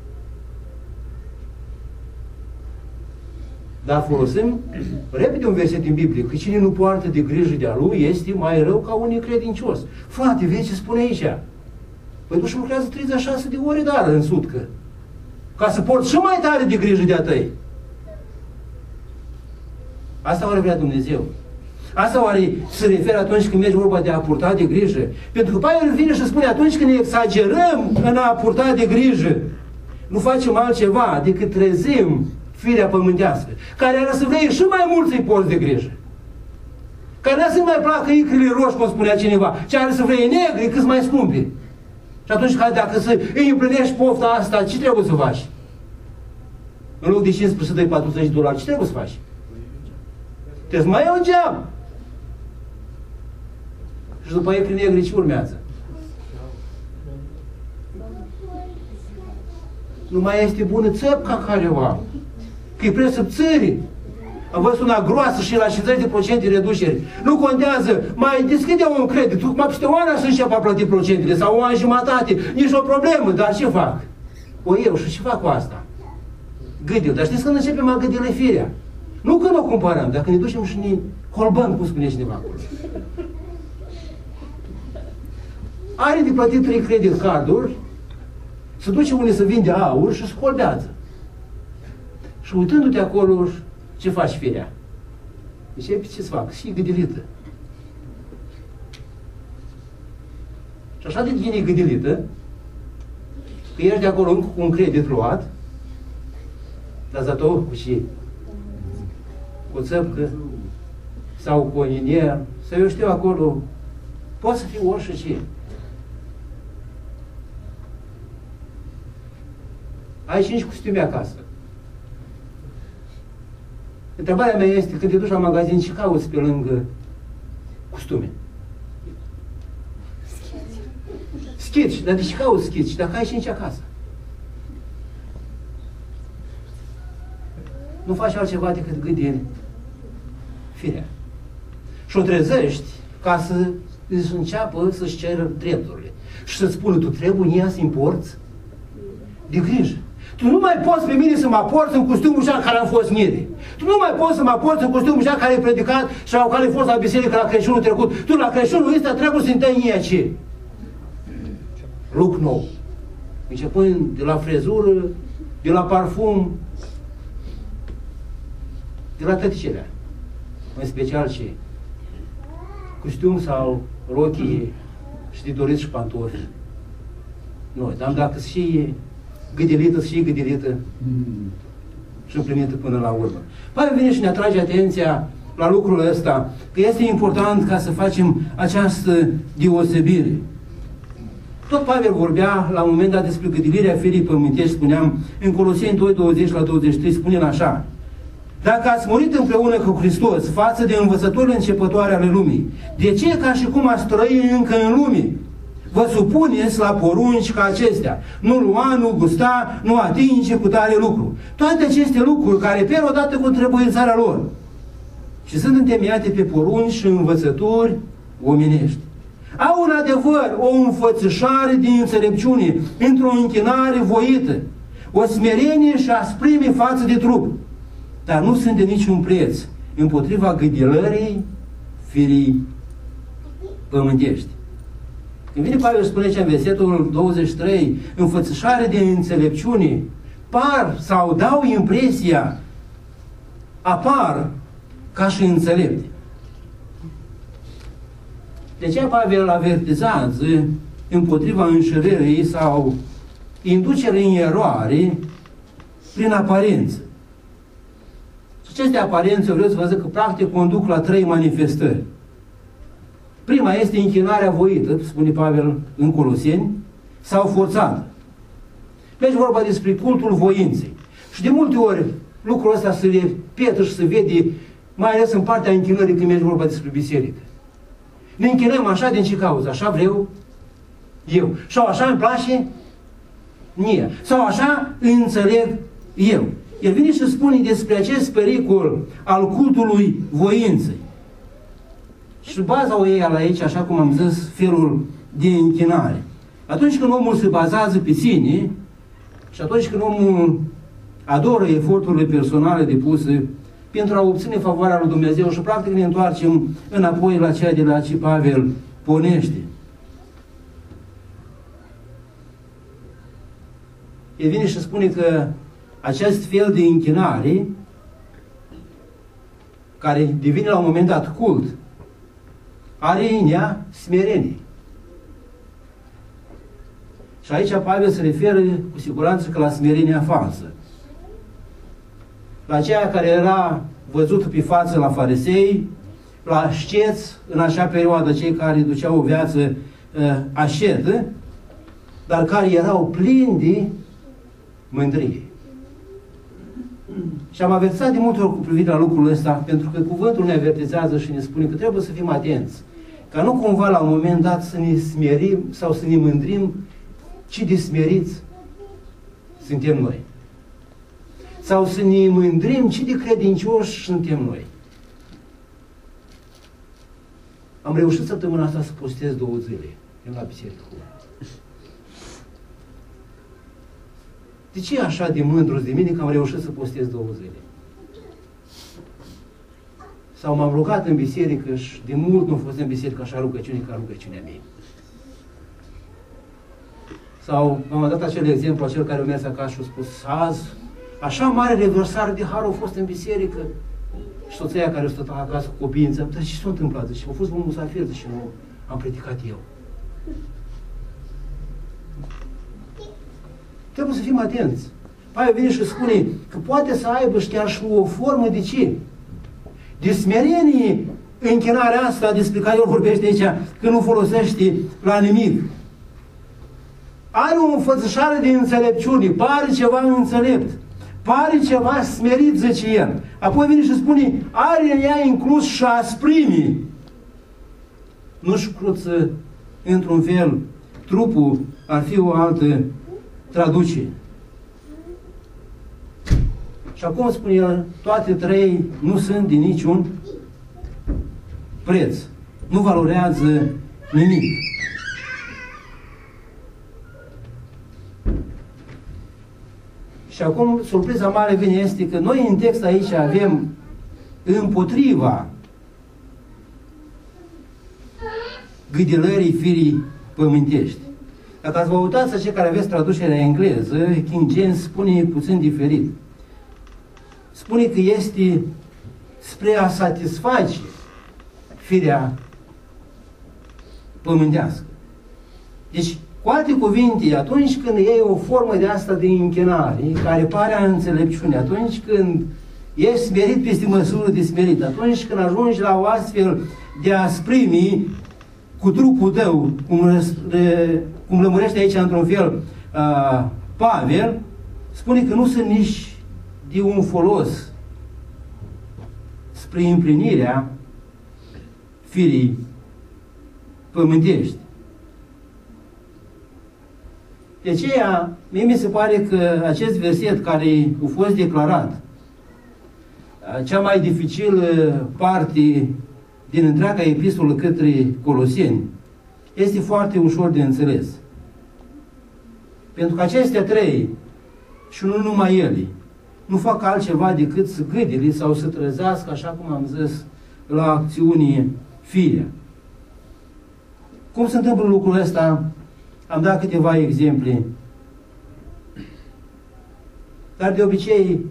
Dar folosim repede un verset din Biblie, că cine nu poartă de grijă de-a lui este mai rău ca un necredincios. Frate, vezi ce spune aici? Păi tu și lucrează 36 de ore dar în sutcă. Ca să porți și mai tare de grijă de-a tăi. Asta oare vrea Dumnezeu? Asta oare se referă atunci când mergi vorba de a purta de grijă? Pentru că Pavel vine și spune atunci când ne exagerăm în a purta de grijă, nu facem altceva decât trezim firea pământească, care are să vrei și mai mult să-i porți de grijă. Care nu să mai placă icrile roșii, cum spunea cineva, ci are să vrei negri cât mai scumpi. Și atunci, dacă îi împlinești pofta asta, ce trebuie să faci? În loc de 15 să dai $40, ce trebuie să faci? Trebuie să mai iau un geam. Și după aia prin negri ce urmează? Nu mai este bună țăpca careva. Că e preț subțării. Am văzut una groasă și la 50% reduceri. Nu contează, mai deschide un credit, mai peste o ană să înceapă a plăti procentele sau o an jumătate, nici o problemă, dar ce fac? O eu și ce fac cu asta? Gâdil, dar știți când începem a gâdile firea? Nu când o cumpărăm, dacă ne ducem și ne holbăm, cum spune cineva acolo. Are de plătit 3 credit carduri, se duce unde să vinde aur și se holbează. Și uitându-te acolo, ce faci firea? Deci ce să fac? Și gâdilită. Și așa de bine gâdilită, că ești de acolo încă cu un credit luat, dar zato cu ce? Cu o țăpcă sau cu o inier, sau eu știu acolo, poate să fie orice ce. Ai 5 costume acasă. Întrebarea mea este, când te duci la magazin, ce cauți pe lângă costume? Schici. Dar de ce cauți schici? Dacă ai 5 acasă. Nu faci altceva decât gândi firea. Și o trezești ca să își înceapă să-și ceră drepturile. Și să-ți spună, tu trebuie să importi de grijă. Tu nu mai poți pe mine să mă porți în costumul ăștia care am fost ieri. Tu nu mai poți să mă porți în costumul ăștia care ai predicat sau care ai fost la biserică la Crăciunul trecut. Tu la Crăciunul ăsta trebuie să-mi dai mie ce? Look nou. Începând de la frezură, de la parfum, de la tăticelea. În special ce? Costum sau rochie și de dorit și pantofi. Noi, dar dacă și gâdilită, și gâdilită și împlinită până la urmă. Pavel vine și ne atrage atenția la lucrul ăsta, că este important ca să facem această deosebire. Tot Pavel vorbea la un moment dat despre gâdilirea firii pământești, spuneam, în Coloseni 2:20-23, spune așa: dacă ați murit împreună cu Hristos față de învățătorile începătoare ale lumii, de ce ca și cum ați trăi încă în lume? Vă supuneți la porunci ca acestea: nu lua, nu gusta, nu atinge cu tare lucru. Toate aceste lucruri care pierd odată cu trebuințarea lor și sunt întemeiate pe porunci și învățături omenești. Au un adevăr, o înfățișare din înțelepciune, într-o închinare voită, o smerenie și asprime față de trup, dar nu sunt de niciun preț împotriva gâdilării firii pământești. Când vine Pavel, spune aici în versetul 23, înfățișare de înțelepciune, par sau dau impresia, apar ca și înțelepte. De aceea Pavel avertizează împotriva înșelării sau inducerii în eroare prin aparență. Și aceste aparențe, eu vreau să vă zic că practic conduc la 3 manifestări. Prima este închinarea voită, spune Pavel în Coloseni, sau forțată. Deci vorba despre cultul voinței. Și de multe ori lucrul ăsta se repetă și se vede, mai ales în partea închinării când merge vorba despre biserică. Ne închinăm așa din ce cauză? Așa vreau eu. Sau așa îmi place mie. Sau așa înțeleg eu. El vine și spune despre acest pericol al cultului voinței. Și baza o ia la aici, așa cum am zis, felul de închinare. Atunci când omul se bazează pe sine și atunci când omul adoră eforturile personale depuse pentru a obține favoarea lui Dumnezeu și practic ne întoarcem înapoi la ceea de la ce Pavel pornește. El vine și spune că acest fel de închinare, care devine la un moment dat cult, are în ea smerenie. Și aici Pavel se referă cu siguranță că la smerenia falsă. La aceea care era văzută pe față la farisei, la asceți, în așa perioadă, cei care duceau o viață ascetă, dar care erau plini de mândrie. Și am avertizat de multe ori cu privire la lucrul ăsta, pentru că cuvântul ne avertizează și ne spune că trebuie să fim atenți, ca nu cumva la un moment dat să ne smerim sau să ne mândrim, ci de smeriți suntem noi. Sau să ne mândrim, ci de credincioși suntem noi. Am reușit săptămâna asta să postez 2 zile în la biserică. De ce e așa de mândru de mine că am reușit să postez 2 zile? Sau m-am rugat în biserică și de mult nu am fost în biserică așa rugăciune ca rugăciunea mea. Sau m-am dat acel exemplu, acel care a mers acasă și a spus: azi, așa mare revărsare de har a fost în biserică. Și soția care a stat acasă cu copiii, dar ce s-a întâmplat? Și a fost un musafir și nu am predicat eu. Trebuie să fim atenți. Pavel vine și spune că poate să aibă și chiar și o formă de ce? De smerenie închinarea asta despre care el vorbește aici, că nu folosește la nimic. Are o înfățișare de înțelepciune, pare ceva înțelept, pare ceva smerit, zice el. Apoi vine și spune, are în ea inclus și asprimi. Nu-și cruță într-un fel, trupul ar fi o altă traducere. Și acum spune el, toate 3 nu sunt de niciun preț. Nu valorează nimic. Și acum surpriza mare vine este că noi în text aici avem împotriva gâdilării firii pământești. Dacă ați vă uitați la cei care aveți traducerea engleză, King James spune puțin diferit. Spune că este spre a satisface firea pământească. Deci, cu alte cuvinte, atunci când iei o formă de asta de închinare, care pare a înțelepciune, atunci când Ești smerit peste măsură de smerit. Atunci când ajungi la o astfel de asprimi cu trupul tău, cum lămurește aici într-un fel Pavel, spune că nu sunt nici de un folos spre împlinirea firii pământești. De aceea, mie mi se pare că acest verset care a fost declarat, cea mai dificilă parte din întreaga epistolă către Coloseni, este foarte ușor de înțeles. Pentru că acestea trei, și nu numai ele, nu fac altceva decât să gâdile sau să trezească, așa cum am zis, la acțiunii firea. Cum se întâmplă lucrul ăsta? Am dat câteva exemple. Dar de obicei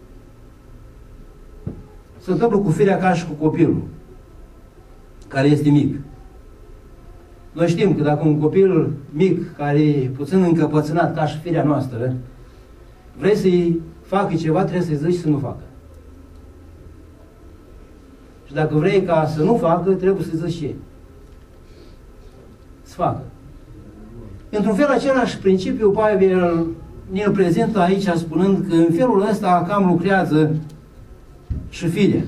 se întâmplă cu firea ca și cu copilul, care este mic. Noi știm că dacă un copil mic, care e puțin încăpățânat ca și firea noastră, vrei să-i facă ceva, trebuie să-i zici să nu facă. Și dacă vrei ca să nu facă, trebuie să-i zici și să facă. Într-un fel, același principiu Pavel ne-l prezintă aici, spunând că în felul ăsta cam lucrează și firea.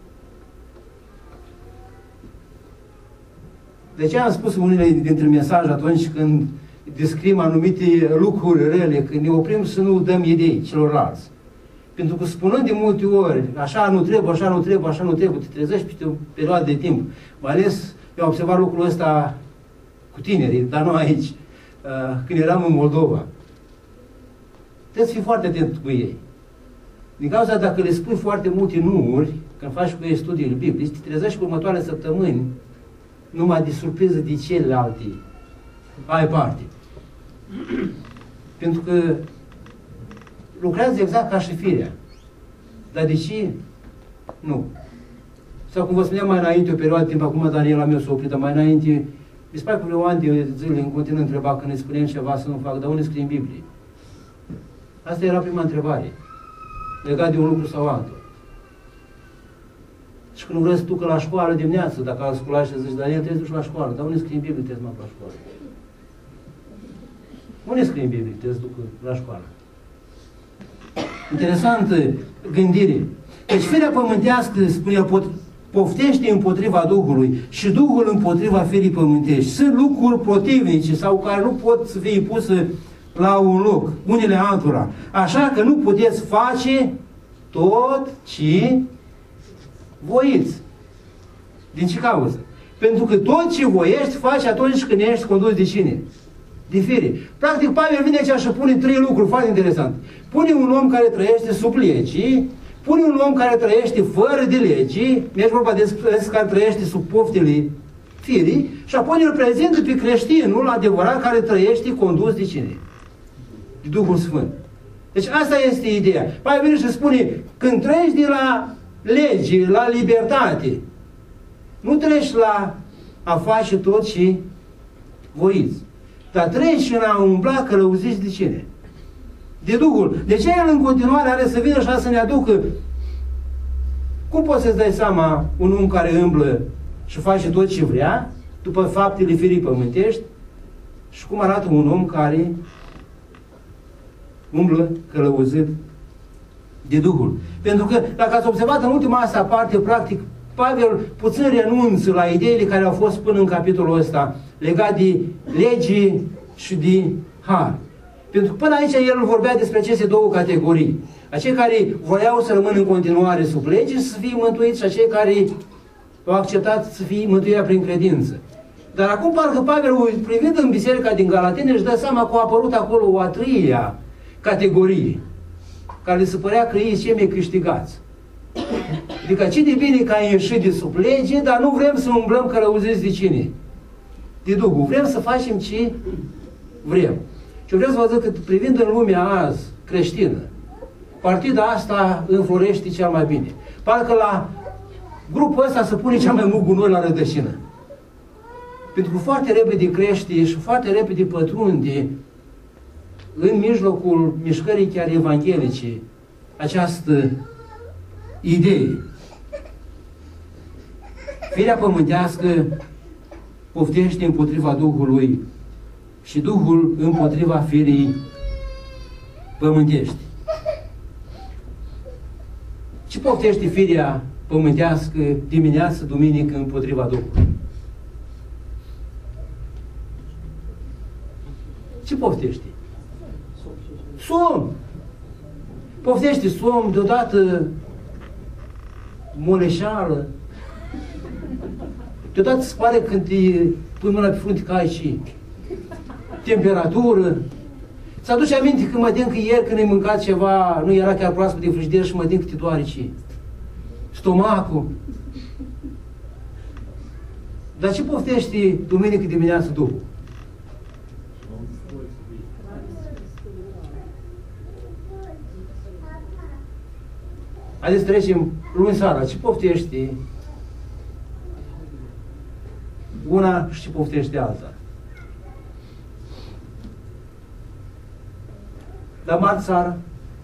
De ce am spus unele dintre mesaje atunci când descriem anumite lucruri rele, când ne oprim să nu dăm idei celorlalți? Pentru că spunând de multe ori, așa nu trebuie, așa nu trebuie, așa nu trebuie, te trezești peste o perioadă de timp. Mai ales, eu am observat lucrul ăsta cu tinerii, dar nu aici, când eram în Moldova. Trebuie să fii foarte atent cu ei. Din cauza, dacă le spui foarte multe nu-uri, când faci cu ei studiile biblice, te trezești cu următoarele săptămâni numai de surpriză de celelalte ai parte. Pentru că lucrează exact ca și firea. Dar de ce? Nu. Sau cum vă spuneam mai înainte, o perioadă de timp, acum Daniela mea s-a oprit, dar mai înainte, mi se pare că vreo ani de zile în continuu întreba când ne spuneam ceva să nu fac, dar unde scrie în Biblie? Asta era prima întrebare, legat de un lucru sau altul. Și când vrei să ducă la școală dimineață, dacă al scolași și zici, Daniel, trebuie să duci la școală, dar unde scrie în Biblie trebuie să mă la școală? Unde scrie în Biblie trebuie să ducă la școală? Interesantă gândire. Deci firea pământească, spune el, poftește împotriva Duhului și Duhul împotriva firii pământești. Sunt lucruri potrivnice sau care nu pot să fie puse la un loc, unele altora. Așa că nu puteți face tot ce voiți. Din ce cauză? Pentru că tot ce voiești faci atunci când ești condus de cine? De fire. Practic, Pavel vine aici și pune trei lucruri foarte interesante. Pune un om care trăiește sub legii, pune un om care trăiește fără de legii, mergi vorba despre care trăiește sub poftele firii, și apoi îl prezintă pe creștinul adevărat care trăiește condus de cine? De Duhul Sfânt. Deci asta este ideea. Pavel vine și spune, când treci de la lege, la libertate, nu treci la a face tot ce voiți, dar treci în a umbla călăuziți de cine? De Duhul. De ce el în continuare are să vină și să ne aducă? Cum poți să-ți dai seama un om care îmblă și face tot ce vrea, după faptele firii pământești, și cum arată un om care umblă călăuzit de Duhul? Pentru că, dacă ați observat în ultima asta parte, practic, Pavel puțin renunță la ideile care au fost până în capitolul ăsta, legat de lege și de har. Pentru că până aici el vorbea despre aceste două categorii. Acei care voiau să rămână în continuare sub lege și să fie mântuiți, și acei care au acceptat să fie mântuirea prin credință. Dar acum parcă Pavel, privind în biserica din Galatene, își dă seama că a apărut acolo o a treia categorie, care le se părea că ei cei mai câștigați. Adică ce de bine că ai ieșit de sub lege, dar nu vrem să umblăm călăuziți de cine? De Duhul. Vrem să facem ce vrem. Și eu vreau să vă zic că privind în lumea azi creștină, partida asta înflorește cel mai bine. Parcă la grupul ăsta se pune cel mai mult gunoi la rădăcină. Pentru că foarte repede crește și foarte repede pătrunde în mijlocul mișcării chiar evanghelice această idee. Firea pământească poftește împotriva Duhului și Duhul împotriva firii pământești. Ce poftește firea pământească dimineață, duminică împotriva Duhului? Ce poftește? Somn! Poftește somn, deodată moleșeală. Deodată se pare când te pui mâna pe frunte că ai și temperatură. Ți-aduce aminte că mă tem că ieri când ai mâncat ceva, nu era chiar proaspăt din frigider și mă tem că te doare și stomacul. Dar ce poftește duminică dimineață Duhul? Haideți să trecem luni seara. Ce poftește una și ce poftește alta? Dar marți seara,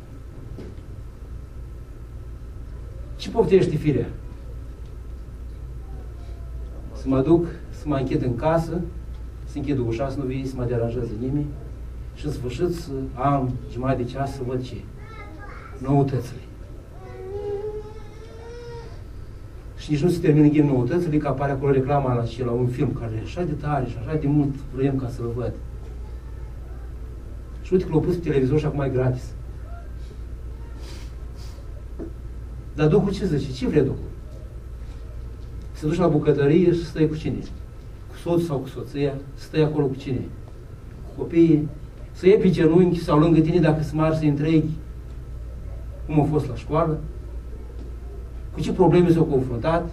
ce poftește firea? Să mă duc, să mă închid în casă, să închid ușa, să nu vii, să mă deranjeze nimeni și în sfârșit să am jumătate de ceas să văd ce? Noutățile. Și nici nu se termină ghim noutățile, că apare acolo reclama la un film care e așa de tare și așa de mult vrem ca să-l văd. Și uite că l-au pus pe televizor și acum e gratis. Dar Duhul ce zice? Ce vrea Duhul? Să duci la bucătărie și să stai cu cine? Cu soț sau cu soția? Să stai acolo cu cine? Cu copiii? Să iei pe genunchi sau lângă tine dacă sunt mari să întreghi cum a fost la școală? Cu ce probleme s-au confruntat?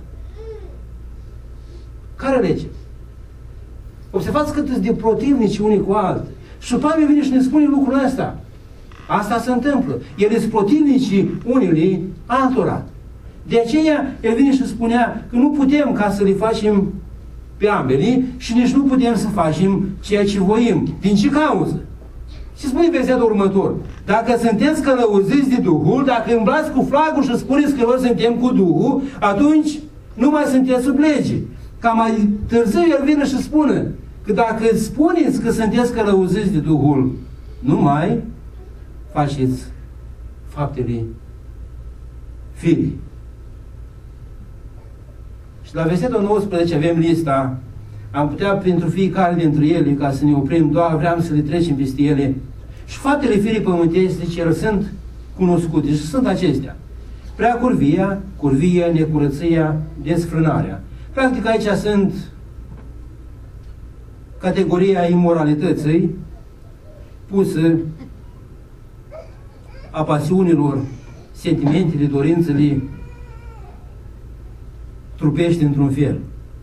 Care lege? Observați cât sunt de protivnici unii cu alții. Și Pavel vine și ne spune lucrul ăsta. Asta se întâmplă. El sunt protivnicii unii altora. De aceea, el vine și spunea că nu putem ca să le facem pe ambele și nici nu putem să facem ceea ce voim. Din ce cauză? Și spune versetul următor. Dacă sunteți călăuziți de Duhul, dacă îmblați cu flagul și spuneți că noi suntem cu Duhul, atunci nu mai sunteți sub lege. Ca mai târziu el vine și spune că dacă spuneți că sunteți călăuziți de Duhul, nu mai faceți faptele firii. Și la versetul 19 avem lista. Am putea pentru fiecare dintre ele, ca să ne oprim, doar vreau să le trecem peste ele. Și faptele firii pământești, zice el, sunt cunoscute și sunt acestea. Prea curvia, necurăția, desfrânarea. Practic aici sunt categoria imoralității pusă a pasiunilor, sentimentele, dorințele trupești într-un fel.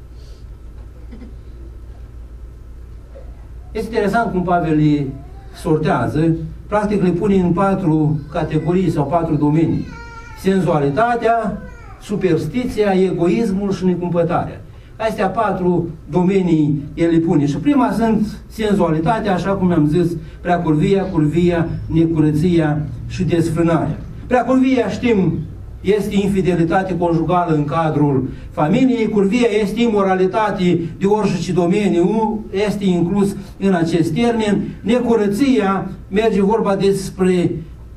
Este interesant cum Pavel le sortează, practic le pune în 4 categorii sau 4 domenii. Senzualitatea, superstiția, egoismul și necumpătarea. Astea 4 domenii el le pune. Și prima sunt senzualitatea, așa cum am zis, preacurvia, necurăția și desfrânarea. Preacurvia, știm, este infidelitate conjugală în cadrul familiei, curvia este imoralitate de orice domeniu, este inclus în acest termen. Necurăția merge vorba despre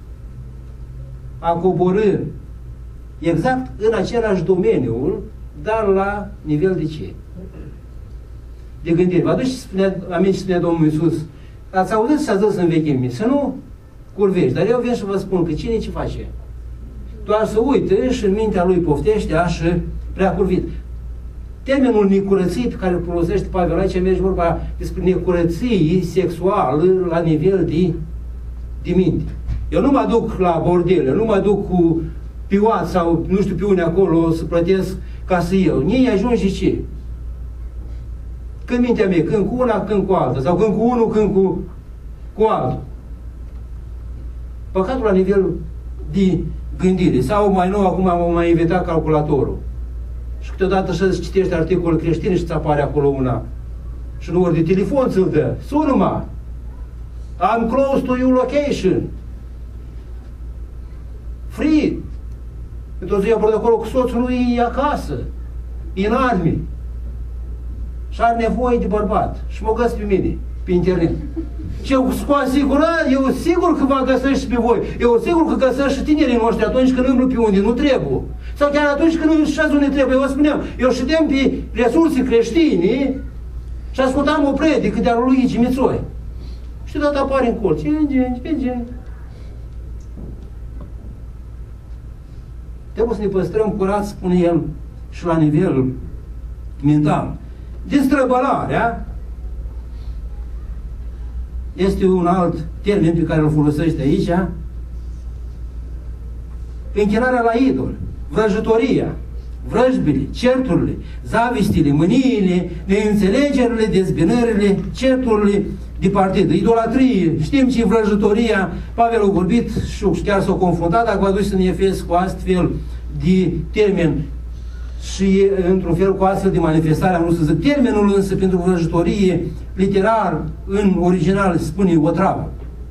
a coborî exact în același domeniu, dar la nivel de ce? De gândire. Vă aduceți aminte ce spunea Domnul Iisus? Ați auzit și ați zis în vechime, să nu curvești. Dar eu vin și vă spun că cine ce face? Doar să uite și în mintea lui poftește așa prea curvit. Termenul necurății pe care îl folosește Pavel aici merge vorba despre necurății sexuală la nivel de minte. Eu nu mă duc la bordele, nu mă duc cu pioat sau nu știu pe unde acolo să plătesc ca să iau. Ei ajunge ce? Când mintea mea, când cu una, când cu alta, sau când cu unul, când cu altul. Păcatul la nivel de gândire. Sau mai nou, acum am mai inventat calculatorul. Și câteodată să citești articole creștine și îți apare acolo una. Și număr de telefon ți-l dă. Sună-mă! I'm close to your location. Free. Într-o zi a apărut acolo cu soțul lui acasă, în arme. Și are nevoie de bărbat. Și mă găsesc pe mine, pe internet. Și eu cu asigurare, eu sigur că vă găsesc și pe voi. Eu sigur că găsesc și tinerii noștri atunci când îmblu pe unde nu trebuie. Sau chiar atunci când își unde trebuie. Eu vă spuneam, eu ședem pe resurse creștine și ascultam o predică de-a lui Luigi Mițoi. Și deodată apare în colț. Trebuie să ne păstrăm curați, spune el, și la nivel mental. Destrăbălarea este un alt termen pe care îl folosește aici. Închinarea la idol, vrăjitoria, vrăjbile, certurile, zavistile, mâniile, neînțelegerile, dezbinările, certurile de partid, idolatrie. Știm ce e vrăjitoria. Pavel a vorbit și chiar s-a confruntat, dacă vă duceți în Efes, cu astfel de termen și într-un fel cu astfel de manifestare, am vrut să zic. Termenul însă pentru vrăjitorie, literar, în original, spune o travă.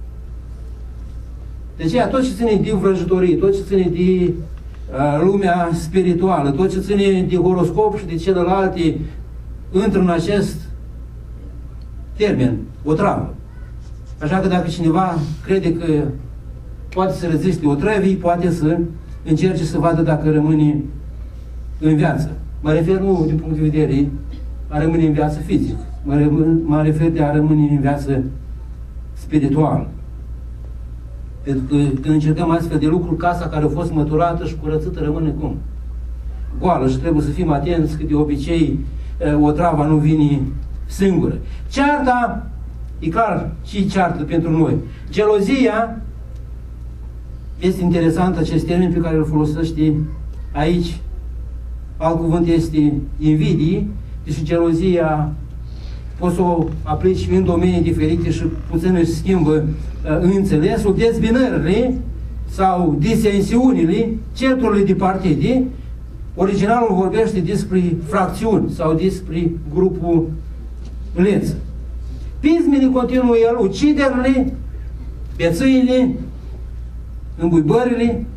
De aceea, tot ce ține de vrăjitorie, tot ce ține de lumea spirituală, tot ce ține de horoscop și de celelalte, intră în acest termen, o travă. Așa că dacă cineva crede că poate să reziste o trăvii, poate să încerce să vadă dacă rămâne în viață. Mă refer nu din punct de vedere a rămâne în viață fizic, mă refer de a rămâne în viață spirituală. Pentru că când încercăm astfel de lucruri, casa care a fost măturată și curățită rămâne cum? Goală, și trebuie să fim atenți că de obicei o travă nu vine singură. Cearta, e clar și ceartă pentru noi. Gelozia, este interesant acest termen pe care îl folosește aici. Alt cuvânt este invidie, deci gelozia poți să o aplici în domenii diferite și puțin își schimbă înțelesul. Dezbinările sau disensiunile, certurile de partide, originalul vorbește despre fracțiuni sau despre grupul leță. Pismele, continuă el, uciderile, bețâile, îmbuibările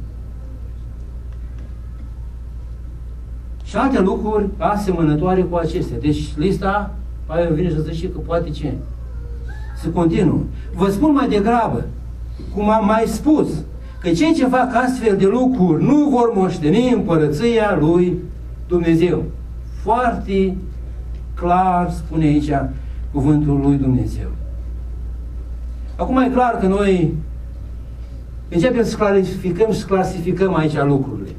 și alte lucruri asemănătoare cu acestea. Deci lista, Pavel vine și zice că poate ce? Să continuă. Vă spun mai degrabă, cum am mai spus, că cei ce fac astfel de lucruri nu vor moșteni împărăția lui Dumnezeu. Foarte clar spune aici cuvântul lui Dumnezeu. Acum e clar că noi începem să clarificăm și să clasificăm aici lucrurile.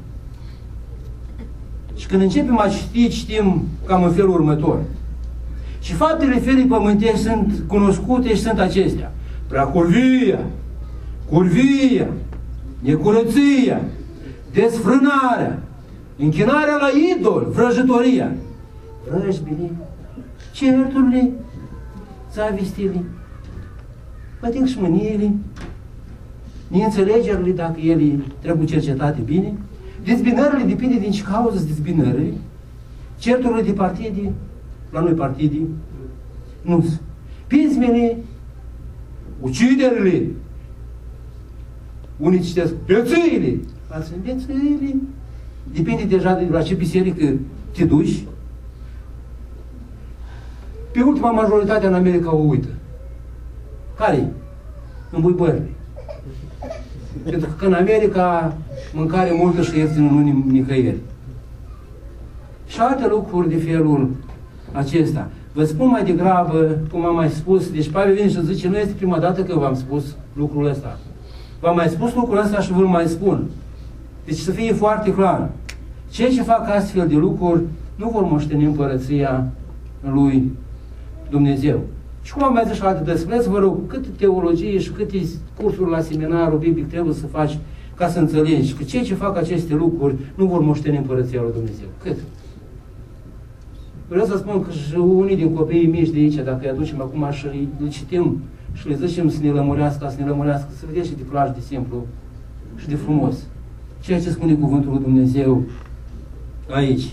Și când începem a citi, citim cam în felul următor. Și faptele felii pământești sunt cunoscute și sunt acestea. Preacurvia, curvia, necurăția, desfrânarea, închinarea la idol, vrăjitoria, vrăjbile, certurile, zavistile, poate și mâniile, neînțelegerile, dacă ele trebuie cercetate bine, dezbinările, depinde din ce cauză sunt dezbinările, certurile de partide, la noi partide, nu. Pismele, uciderile, unii citesc bețâile, alții bețâile, depinde deja de la ce biserică te duci. Pe ultima majoritate în America o uită. Care-i? Îmbuibările. Pentru că în America mâncare multă și ieftină nu nicăieri. Și alte lucruri de felul acesta. Vă spun mai degrabă, cum am mai spus, deci Pavel vine și zice, nu este prima dată că v-am spus lucrul ăsta. V-am mai spus lucrul ăsta și vă-l mai spun. Deci să fie foarte clar. Cei ce fac astfel de lucruri nu vor moșteni împărăția lui Dumnezeu. Și cum am mai zis și alte despre, vă rog, câte teologie și câte cursuri la seminarul biblic trebuie să faci ca să înțelegi că cei ce fac aceste lucruri nu vor moșteni împărăția lui Dumnezeu. Cât? Vreau să spun că și unii din copiii mici de aici, dacă îi aducem acum și le citim și le zicem să ne lămurească, să vedeți și de clar, de simplu și de frumos. Ceea ce spune cuvântul lui Dumnezeu aici.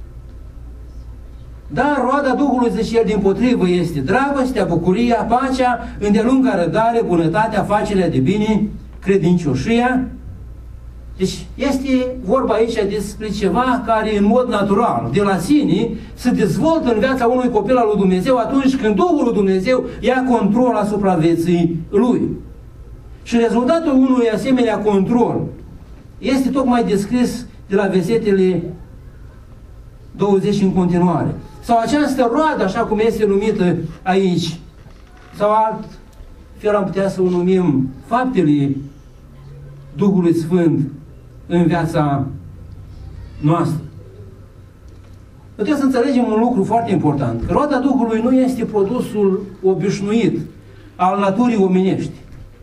Dar roada Duhului, zice el, dimpotrivă este dragostea, bucuria, pacea, îndelunga răbdare, bunătatea, facerea de bine, credincioșia. Deci este vorba aici despre ceva care în mod natural, de la sine, se dezvoltă în viața unui copil al lui Dumnezeu atunci când Duhul lui Dumnezeu ia control asupra vieții lui. Și rezultatul unui asemenea control este tocmai descris de la versetele 20 în continuare. Sau această roadă, așa cum este numită aici, sau altfel am putea să o numim faptele Duhului Sfânt în viața noastră. Trebuie să înțelegem un lucru foarte important, că roada Duhului nu este produsul obișnuit al naturii omenești.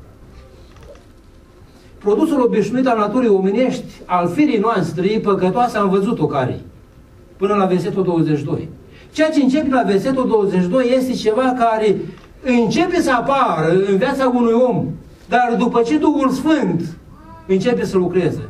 Produsul obișnuit al naturii omenești, al firii noastre păcătoase, am văzut-o care până la versetul 22. Ceea ce începe la versetul 22 este ceva care începe să apară în viața unui om, dar după ce Duhul Sfânt începe să lucreze.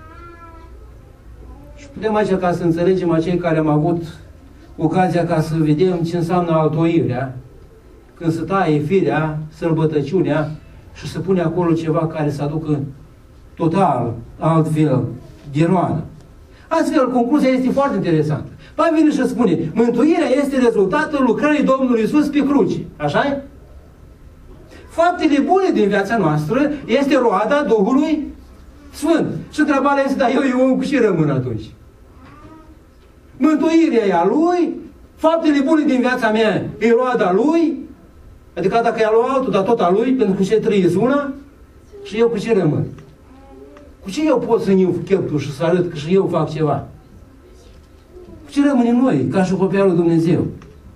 Și putem aici ca să înțelegem acei care am avut ocazia ca să vedem ce înseamnă altoirea, când se taie firea, sălbătăciunea și se pune acolo ceva care să aducă total altfel de roadă. Astfel, concluzia este foarte interesantă. Pavel vine și spune, mântuirea este rezultatul lucrării Domnului Iisus pe cruce. Așa-i? Faptele bune din viața noastră este roada Duhului Sfânt. Și întrebarea este, dar eu cu ce rămân atunci? Mântuirea e a Lui, faptele bune din viața mea e roada Lui, adică dacă e a lui altul, dar tot a Lui, pentru că ce trăiesc una, și eu cu ce rămân? Cu ce eu pot să-mi iau cheptul și să arăt că și eu fac ceva? Cu ce rămânem noi, ca și copiii lui Dumnezeu?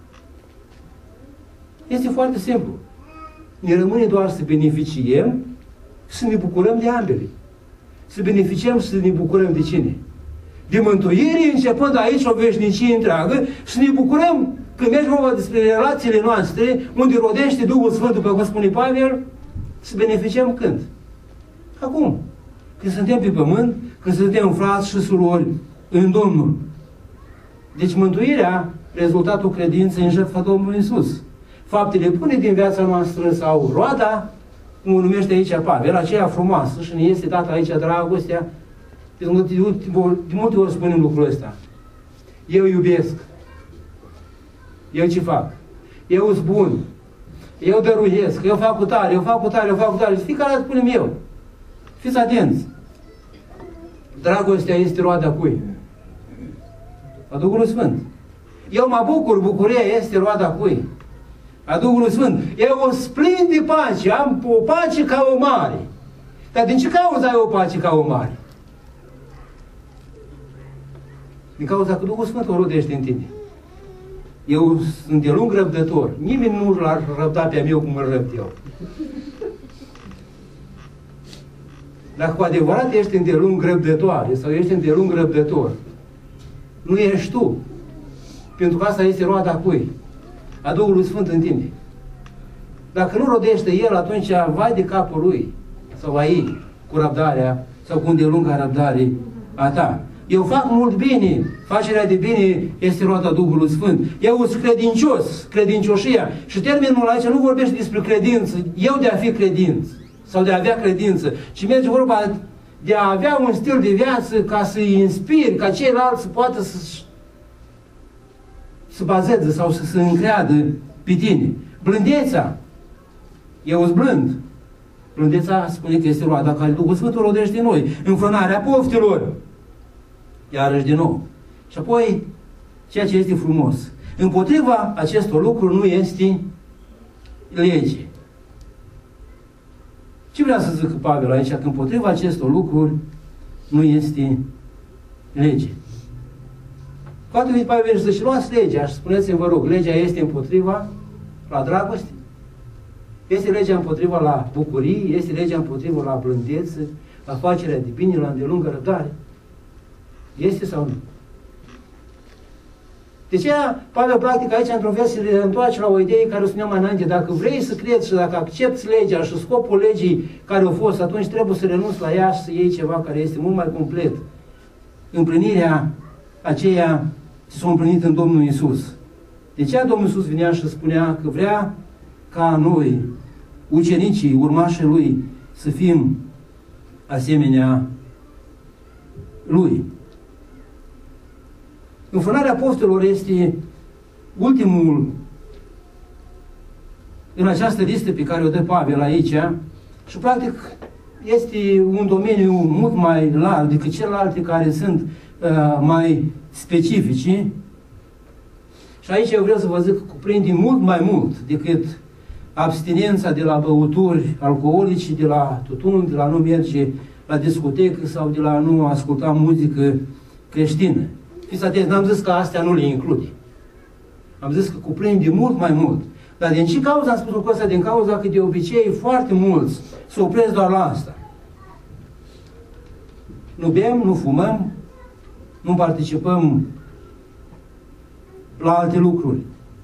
Este foarte simplu. Ne rămâne doar să beneficiem și să ne bucurăm de ambele. Să beneficiem și să ne bucurăm de cine? De mântuire, începând aici o veșnicie întreagă, și să ne bucurăm când mergem vorba despre relațiile noastre, unde rodește Duhul Sfânt, după cum spune Pavel, să beneficiem când? Acum. Când suntem pe pământ, când suntem frați și surori în Domnul. Deci mântuirea, rezultatul credinței în jertfa Domnului Iisus. Faptele bune din viața noastră sau roada, cum o numește aici Pavel, aceea frumoasă și ne este dată aici dragostea. De multe ori spunem lucrul ăsta. Eu iubesc. Eu ce fac? Eu sunt bun. Eu dăruiesc. Eu fac cu tare, eu fac cu tare, eu fac cu tare. Și fiecare dată spunem eu. Fiți atenți. Dragostea este roada cui? A Duhului Sfânt. Eu mă bucur, bucuria este roada cui? A Duhului Sfânt. Eu o splin de pace, am o pace ca o mare. Dar din ce cauză ai o pace ca o mare? Din cauza că Duhul Sfânt o rodește în tine. Eu sunt de lung răbdător. Nimeni nu l-ar răbda pe-a meu cum îl răbd eu. Dacă cu adevărat ești îndelung răbdătoare sau ești îndelung răbdător, nu ești tu. Pentru că asta este roada cui? A Duhului Sfânt în tine. Dacă nu rodește El, atunci vai de capul lui sau a ei cu răbdarea sau cu îndelunga răbdare a ta. Eu fac mult bine, facerea de bine este roada Duhului Sfânt. Eu sunt credincios, credincioșia. Și termenul aici nu vorbește despre credință, eu de a fi credință sau de a avea credință, ci merge vorba de a avea un stil de viață ca să-i inspiri, ca ceilalți să poată să bazeze sau să se încreadă pe tine. Blândeța. Eu sunt blând. Blândeța spune că este roada care Duhul Sfântul rodește în noi. Înfrânarea poftilor. Iarăși din nou. Și apoi, ceea ce este frumos. Împotriva acestor lucruri nu este lege. Ce vrea să zică Pavel aici? Că împotriva acestor lucruri nu este lege. Poate veni Pavel și zice, luați legea și spuneți-mi, vă rog, legea este împotriva la dragoste? Este legea împotriva la bucurie? Este legea împotriva la blândețe, la facerea de bine, la îndelungă răbdare? Este sau nu? De ce Pavel, practic, aici, într-un fel, se întoarce la o idee care o spuneam mai înainte. Dacă vrei să crezi și dacă accepti legea și scopul legii care a fost, atunci trebuie să renunți la ea și să iei ceva care este mult mai complet. Împlinirea aceea ce s-a împlinit în Domnul Iisus. De ce Domnul Iisus venea și spunea că vrea ca noi, ucenicii, urmașii Lui, să fim asemenea lui. Înfrânarea poftelor este ultimul în această listă pe care o dă Pavel aici și practic este un domeniu mult mai larg decât celelalte care sunt mai specifici. Și aici eu vreau să vă zic că cuprinde mult mai mult decât abstinența de la băuturi alcoolice, de la tutun, de la nu merge la discotecă sau de la nu asculta muzică creștină. Fiți atenți, n-am zis că astea nu le include. Am zis că cuprinde mult mai mult. Dar din ce cauza am spus lucrul ăsta? Din cauza că de obicei foarte mulți se opresc doar la asta. Nu bem, nu fumăm, nu participăm la alte lucruri.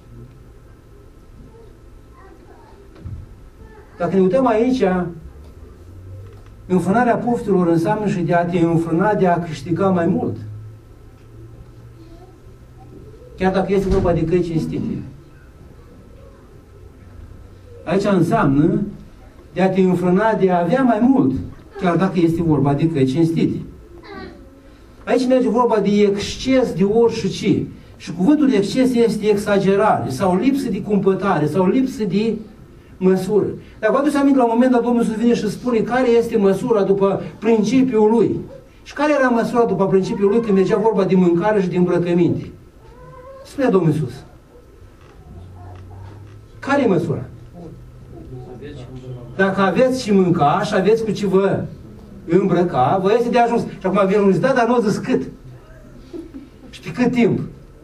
Dacă ne uităm aici, înfrânarea poftelor înseamnă și de a te înfrâna, de a câștiga mai mult. Chiar dacă este vorba de căi cinstite. Aici înseamnă de a te înfrâna, de a avea mai mult, chiar dacă este vorba de căi cinstite. Aici merge vorba de exces de orice. Și cuvântul de exces este exagerare, sau lipsă de cumpătare, sau lipsă de măsură. Dar vă aduceți aminte, la un moment dat Domnul Iisus vine și spune care este măsura după principiul Lui. Și care era măsura după principiul Lui când mergea vorba de mâncare și de îmbrăcăminte? Spunea Domnul Iisus. Care e măsura? Dacă aveți și mânca și aveți cu ce vă îmbrăca, vă este de ajuns. Și acum vine unul zice, da, dar nu o zis cât. Și pe cât timp?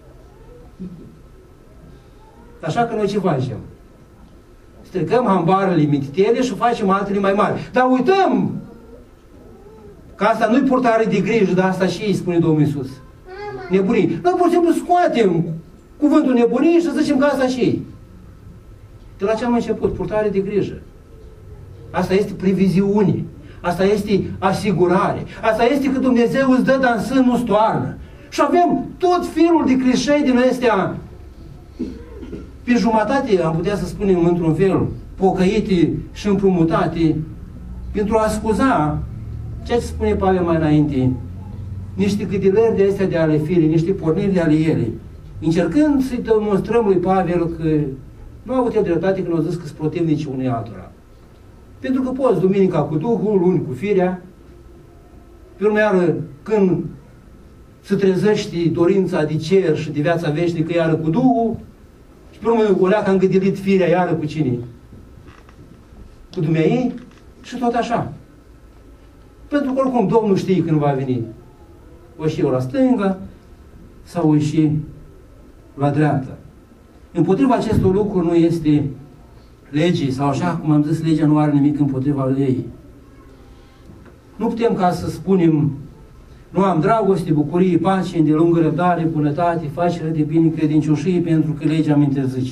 Așa că noi ce facem? Stricăm hambarele mititele și facem altele mai mari. Dar uităm că asta nu-i purtare de grijă, dar asta și ei, spune Domnul Iisus. Nebunii. Noi pur și simplu scoatem cuvântul nebunii și zicem că asta și ei. De la ce am început? Purtare de grijă. Asta este previziune. Asta este asigurare. Asta este că Dumnezeu îți dă, dar în sân nu-ți toarnă. Și avem tot felul de clișei din astea pe jumătate, am putea să spunem într-un fel, pocăite și împrumutate, pentru a scuza ceea ce spune Pavel mai înainte, niște gâdilări de astea de ale firii, niște porniri de ale ele, încercând să-i demonstrăm lui Pavel că nu a avut el dreptate când au zis că sunt protivnici unei altora. Pentru că poți duminica cu Duhul, luni cu firea, pe urmă iară când se trezește dorința de cer și de viața veșnică, iară cu Duhul, și pe urmă o leacă îngădilit firea, iară cu cine? Cu dumneai și tot așa. Pentru că oricum Domnul știe când va veni. O și eu la stânga sau o și la dreapta. Împotriva acestor lucruri nu este legii, sau așa cum am zis, legea nu are nimic împotriva ei. Nu putem ca să spunem, nu am dragoste, bucurie, pace, îndelungă răbdare, bunătate, facere de bine, credincioșie, pentru că legea îmi interzice.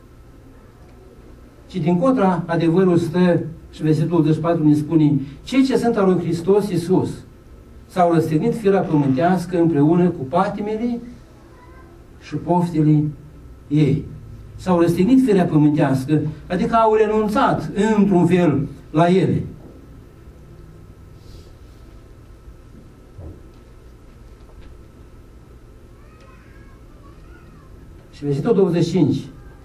Și din contra, adevărul stă, și versetul 24 ne spune, cei ce sunt al lui Hristos Iisus s-au răstignit firea pământească împreună cu patimile și poftele ei. S-au răstignit firea pământească, adică au renunțat într-un fel la ele. Și versetul 25.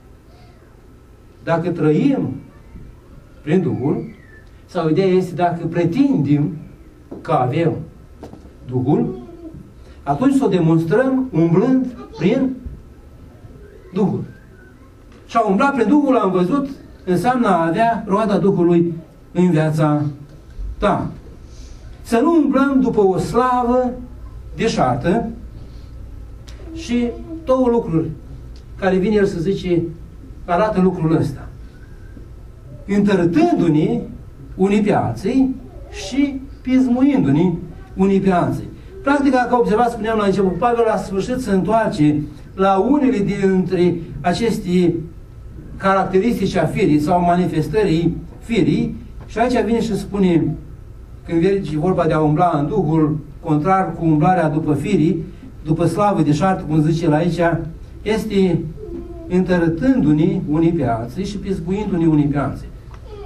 Dacă trăim prin Duhul, sau ideea este dacă pretindem că avem Duhul, atunci să o demonstrăm umblând prin Duhul. Și a umbla prin Duhul, am văzut, înseamnă a avea roada Duhului în viața ta. Să nu umblăm după o slavă deșartă și două lucruri care vine el să zice, arată lucrul ăsta. Întărâtându-ne unii pe alții și pismuindu-ne unii pe alții. Practic, dacă observați, spuneam la început, Pavel la sfârșit se întoarce la unele dintre aceste caracteristici a firii sau manifestării firii și aici vine și spune, când vine vorba de a umbla în Duhul, contrar cu umblarea după firii, după slavă deșartă, cum zice el aici, este întărâtându-ne unii pe alții și pismuindu-ne unii pe alții.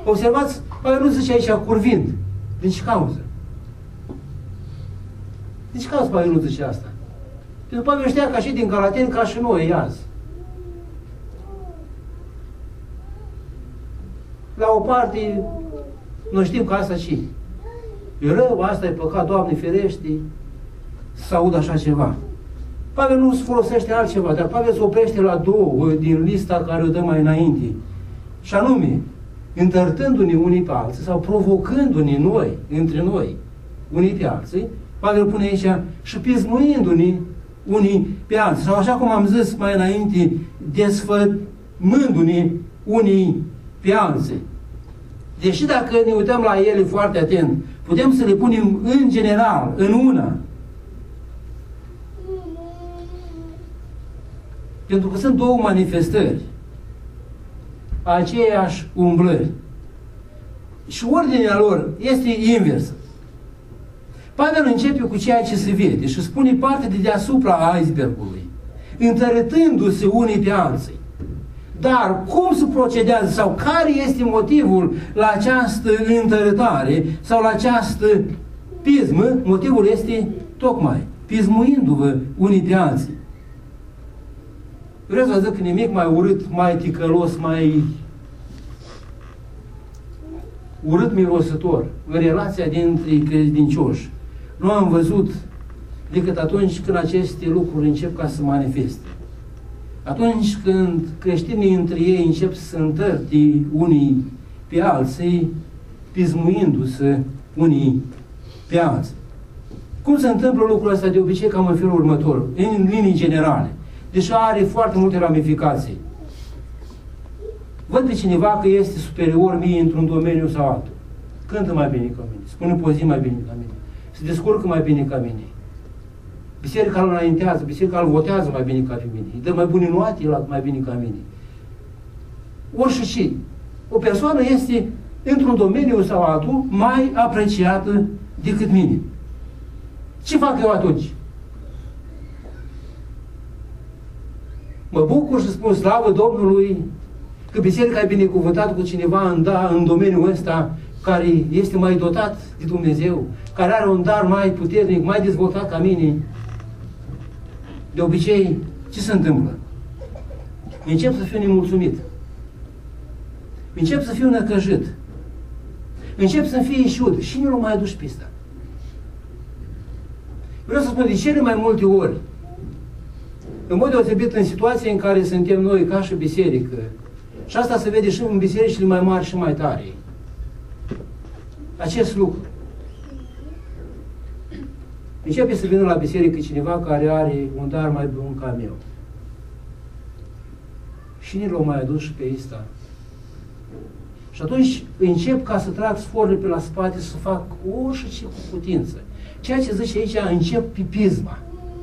Observați, Pavel nu zice aici curvind. Din ce cauză? De ce cauți Pavel nu zice asta? Pentru că Pavel știa ca și din Galateni, ca și noi azi. La o parte, noi știm că asta și e rău, asta e păcat, Doamne ferește, să aud așa ceva. Pavel nu se folosește altceva, dar Pavel se oprește la două din lista care o dă mai înainte. Și anume, întărtându-ne unii pe alții sau provocându-ne noi, între noi, unii pe alții, Pavel pune aici și pismuindu-ne unii pe alții. Sau așa cum am zis mai înainte, desfămându-ne unii pe alții. Deși dacă ne uităm la ele foarte atent, putem să le punem în general, în una. Pentru că sunt două manifestări a aceeași umblări. Și ordinea lor este inversă. Pavel începe cu ceea ce se vede și spune parte de deasupra icebergului, întărâtându-se unii pe alții. Dar cum se procedează sau care este motivul la această întărâtare sau la această pismă? Motivul este tocmai pismuindu-vă unii pe alții. Vreau să vă zic că nimic mai urât, mai ticălos, mai urât mirosător în relația dintre credincioși nu am văzut decât atunci când aceste lucruri încep ca să manifeste. Atunci când creștinii între ei încep să întărte unii pe alții, pismuindu-se unii pe alții. Cum se întâmplă lucrul ăsta de obicei? Cam în felul următor, în linii generale. Deși are foarte multe ramificații. Văd pe cineva că este superior mie într-un domeniu sau altul. Cântă mai bine ca mine, spune poezii mai bine ca mine, se descurcă mai bine ca mine. Biserica îl înaintează, biserica îl votează mai bine ca pe mine, îi dă mai bune note la mai bine ca mine. Orice. O persoană este într-un domeniu sau altul mai apreciată decât mine. Ce fac eu atunci? Mă bucur și spun slavă Domnului că biserica e binecuvântată cu cineva în domeniul ăsta care este mai dotat de Dumnezeu, care are un dar mai puternic, mai dezvoltat ca mine. De obicei, ce se întâmplă? Încep să fiu nemulțumit. Încep să fiu năcăjit. Încep să fie șud și nu mai aduci pista. Vreau să spun, de cele mai multe ori, în mod deosebit în situația în care suntem noi ca și biserică, și asta se vede și în bisericile mai mari și mai tare, acest lucru. Începe să vină la biserică cineva care are un dar mai bun ca meu. Și nu l-o mai adus și pe ăsta. Și atunci încep ca să trag sforile pe la spate, să fac orice cu putință. Ceea ce zice aici, încep pe pisma.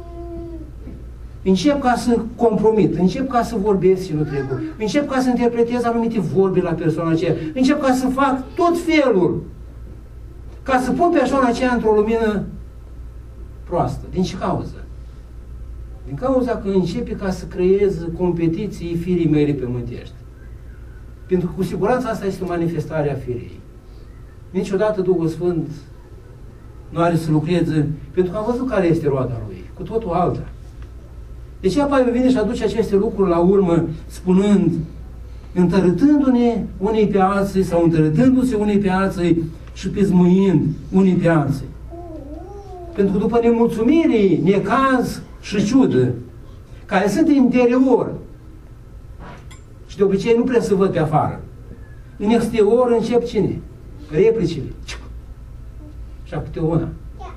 Încep ca să compromit, încep ca să vorbesc și nu trebuie, încep ca să interpretez anumite vorbe la persoana aceea, încep ca să fac tot felul, ca să pun persoana aceea într-o lumină proastă. Din ce cauză? Din cauza că începe ca să creeze competiții firii mele pământești. Pentru că cu siguranță asta este o manifestare a firii. Niciodată Duhul Sfânt nu are să lucreze, pentru că am văzut care este roada lui, cu totul alta. De ce Pavel vine și aduce aceste lucruri la urmă, spunând, întărâtându-ne unii pe alții sau întărâtându-se unii pe alții și pismuind unii pe alții. Pentru că după nemulțumirii, necaz și ciudă, care sunt în interior, și de obicei nu prea se văd pe afară, în exterior încep cine? Replicile. Și câte una.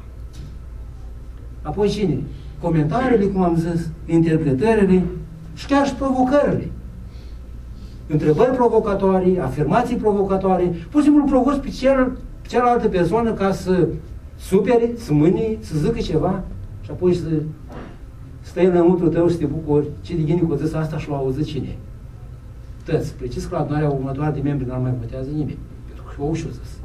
Apoi cine? Comentariile, cum am zis, interpretările și chiar și provocările. Întrebări provocatoare, afirmații provocatoare, pur și simplu provoci pe cealaltă persoană ca să supere, să mânie, să zică ceva și apoi să stai înăuntru tău și să te bucuri ce de gine cu zis asta și l-a auzit cine. Tăți, precis că la adunarea următoare de membri n-ar mai votează nimeni, pentru că o și-o zis.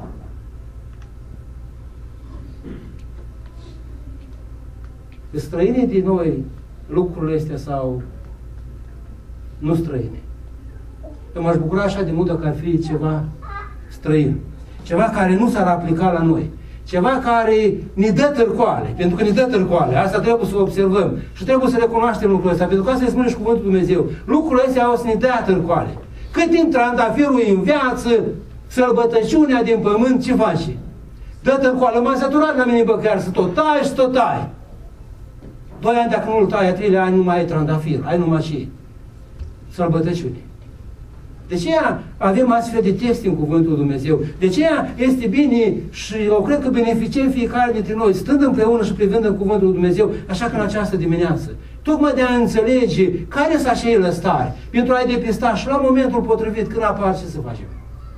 Străine din noi lucrurile astea sau nu străine. Eu m-aș bucura așa de mult dacă ar fi ceva străin. Ceva care nu s-ar aplica la noi. Ceva care ne dă târcoale, pentru că ne dă târcoale. Asta trebuie să o observăm și trebuie să recunoaștem lucrul ăsta, pentru că asta îi spune și Cuvântul Dumnezeu. Lucrurile astea o să ne dea târcoale. Cât timp trandafirul e în viață, sălbătăciunea din pământ, ce face? Dă târcoale. M-am săturat la mine băcăiar să tot tai și tot tai. 2 ani dacă nu-l tai, a 3 ani nu mai ai trandafir, ai numai și sălbătăciune. De aceea avem astfel de texte în Cuvântul Dumnezeu. De aceea este bine și eu cred că beneficiem fiecare dintre noi, stând împreună și privind în Cuvântul Dumnezeu, așa că în această dimineață. Tocmai de a înțelege care sunt acele stări, pentru a-i depista și la momentul potrivit, când apar, ce să facem?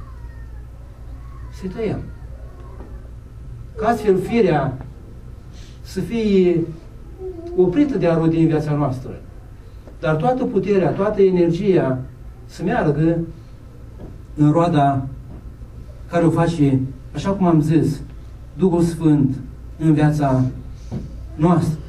Să-i tăiem. Ca astfel firea să fie oprită de a rodi în viața noastră. Dar toată puterea, toată energia să meargă în roada care o face, așa cum am zis, Duhul Sfânt în viața noastră.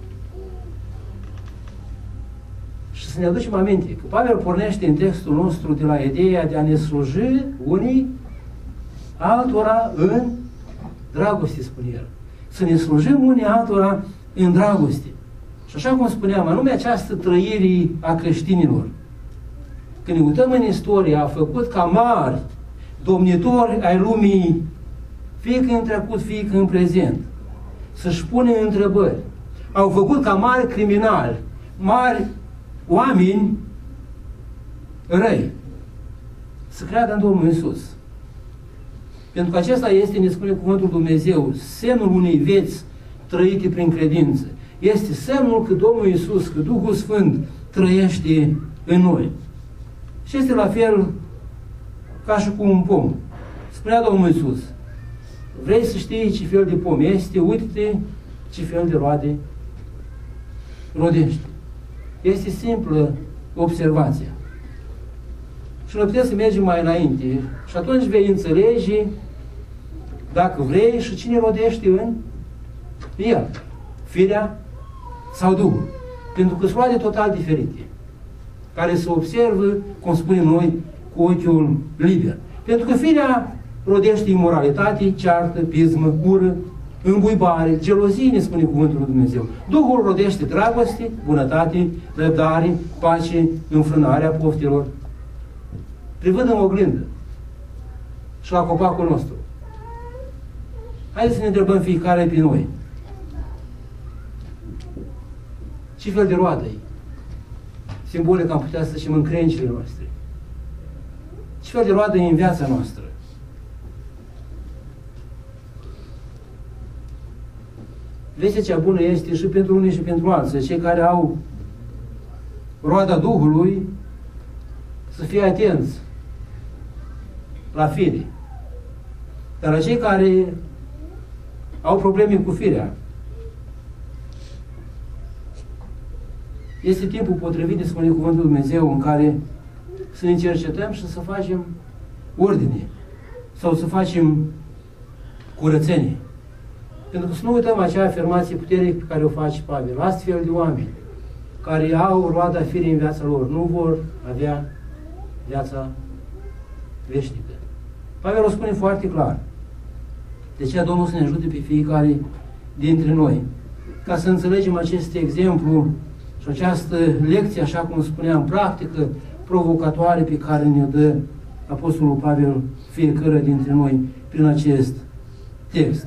Și să ne aducem aminte că Pavel pornește în textul nostru de la ideea de a ne sluji unii altora în dragoste, spune el. Să ne slujim unii altora în dragoste. Și așa cum spuneam, anume această trăire a creștinilor, când ne uităm în istorie, a făcut ca mari domnitori ai lumii, fie că în trecut, fie că în prezent, să-și pune întrebări. Au făcut ca mari criminali, mari oameni răi, să creadă în Domnul Iisus. Pentru că acesta este, ne spune Cuvântul Dumnezeu, semnul unei vieți trăite prin credință. Este semnul că Domnul Iisus, că Duhul Sfânt trăiește în noi. Și este la fel ca și cu un pom. Spunea Domnul Iisus, vrei să știi ce fel de pom este? Uite-te ce fel de roade rodește. Este simplă observația. Și noi putem să mergem mai înainte și atunci vei înțelege, dacă vrei, și cine rodește în el. Firea sau Duhul. Pentru că sunt roade total diferite, care se observă, cum spunem noi, cu ochiul liber. Pentru că firea rodește imoralitate, ceartă, pismă, ură, îmbuibare, gelozie, ne spune Cuvântul lui Dumnezeu. Duhul rodește dragoste, bunătate, răbdare, pace, înfrânarea poftelor. Privând în oglindă și la copacul nostru, haideți să ne întrebăm fiecare pe noi. Ce fel de roadă e? Simbolic am putea să zicem în credințele noastre. Ce fel de roadă e în viața noastră? Vestea cea bună este și pentru unii și pentru alții. Cei care au roada Duhului să fie atenți la fire. Dar la cei care au probleme cu firea, este timpul potrivit, de spune Cuvântul Dumnezeu, în care să ne cercetăm și să facem ordine sau să facem curățenie. Pentru că să nu uităm acea afirmație puternică pe care o face Pavel. Astfel de oameni care au roada firii în viața lor nu vor avea viața veșnică. Pavel o spune foarte clar. De aceea Domnul să ne ajute pe fiecare dintre noi, ca să înțelegem acest exemplu și această lecție, așa cum spuneam, practică, provocatoare pe care ne-o dă Apostolul Pavel fiecare dintre noi prin acest text.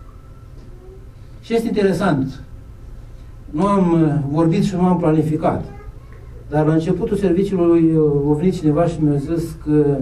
Și este interesant. Nu am vorbit și nu am planificat, dar la începutul serviciului a venit cineva și mi-a zis că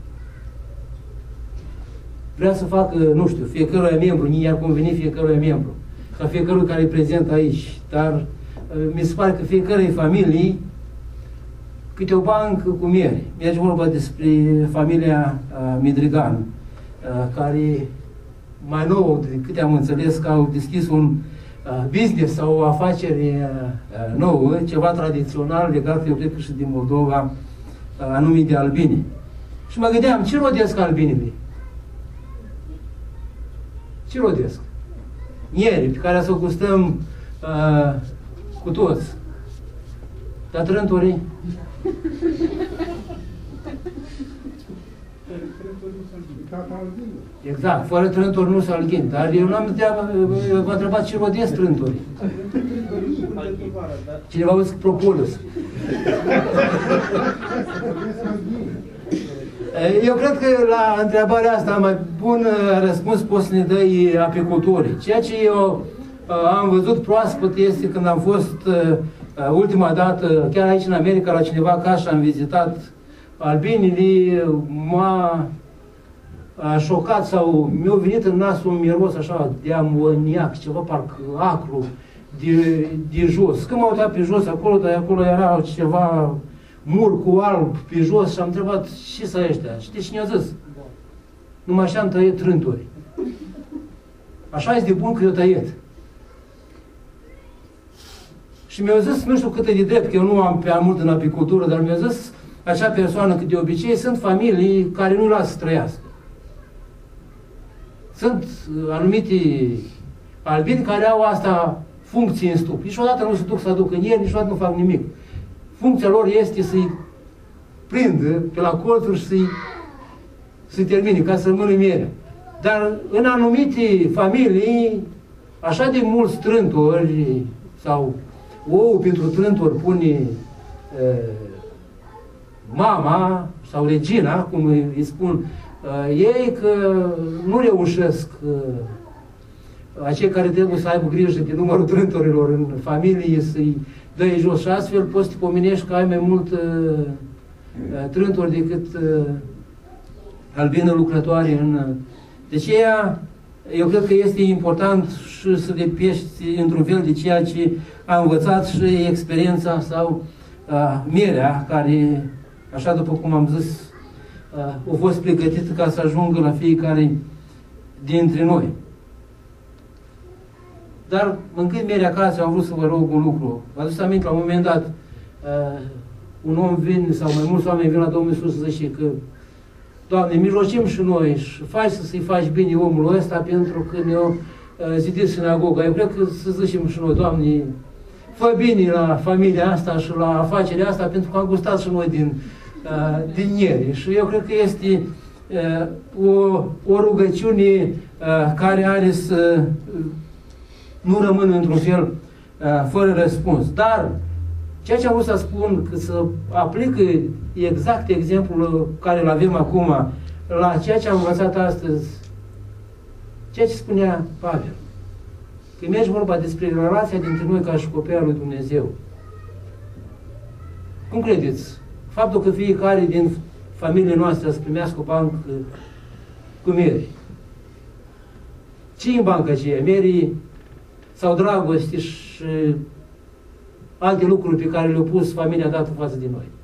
vrea să facă, nu știu, fiecăruia membru, nici i-ar conveni fiecăruia membru, sau fiecărui care e prezent aici, dar mi se pare că fiecare familie câte o bancă cu miere. Merge vorba despre familia Midrigan, care mai nou, de câte am înțeles, că au deschis un business sau o afacere nouă, ceva tradițional legat, eu cred că și din Moldova, anume de albine. Și mă gândeam, ce rodesc albinele? Ce rodesc? Miere, pe care să o gustăm cu toți. Dar trântorii? Exact, fără trântori nu s-a alghin. Dar eu n-am v-a întrebat ce rodesc trântori. Cineva a zis Proculus. Eu cred că la întrebarea asta mai bun răspuns poți să ne dai apicultorii. Ceea ce eu am văzut proaspăt este când am fost ultima dată, chiar aici în America, la cineva acasă, am vizitat albinii, m-a șocat sau mi-a venit în nas un miros așa de amoniac, ceva parcă acru, de jos. Când m-am uitat pe jos acolo, dar acolo era ceva mur cu alb pe jos și am întrebat ce să ăștia. Știți cine a zis? Numai așa am tăiat trânturi. Așa este de bun că eu tăiet. Și mi-a zis, nu știu cât e de drept, că eu nu am prea mult în apicultură, dar mi-a zis acea persoană că de obicei sunt familii care nu lasă să trăiască. Sunt anumite albini care au asta funcție în stup. Niciodată nu se duc să aducă în el, niciodată nu fac nimic. Funcția lor este să-i prindă pe la colțuri și să-i termine, ca să rămână miere. Dar în anumite familii, așa de mulți trântori sau ou pentru trântori pune mama sau regina, cum îi spun ei, că nu reușesc acei care trebuie să aibă grijă de numărul trântorilor în familie să-i dă-i jos și astfel poți să te pomenești că ai mai mult trântori decât albină lucrătoare în... Deci eu cred că este important și să depești într-un fel de ceea ce a învățat și experiența sau mierea, care, așa după cum am zis, a fost pregătită ca să ajungă la fiecare dintre noi. Dar, mâncând mierea acasă, am vrut să vă rog un lucru. Vă aduceți aminte, la un moment dat, un om vine, sau mai mulți oameni vin la Domnul Iisus să zice că Doamne, mijlocim și noi și faci să-i faci bine omul ăsta pentru că ne-o zidit sinagoga. Eu cred că să zicem și noi, Doamne, fă bine la familia asta și la afacerea asta pentru că am gustat și noi din ieri. Și eu cred că este o rugăciune care are să nu rămână într-un fel fără răspuns. Dar ceea ce am vrut să spun, că să aplică exact exemplul care îl avem acum la ceea ce am învățat astăzi, ceea ce spunea Pavel. Că merge vorba despre relația dintre noi ca și copii al lui Dumnezeu. Cum credeți? Faptul că fiecare din familiile noastre să primească o bancă cu mieri. Ce în banca aceea? Mieri sau dragoste și alte lucruri pe care le-a pus familia dată față de noi.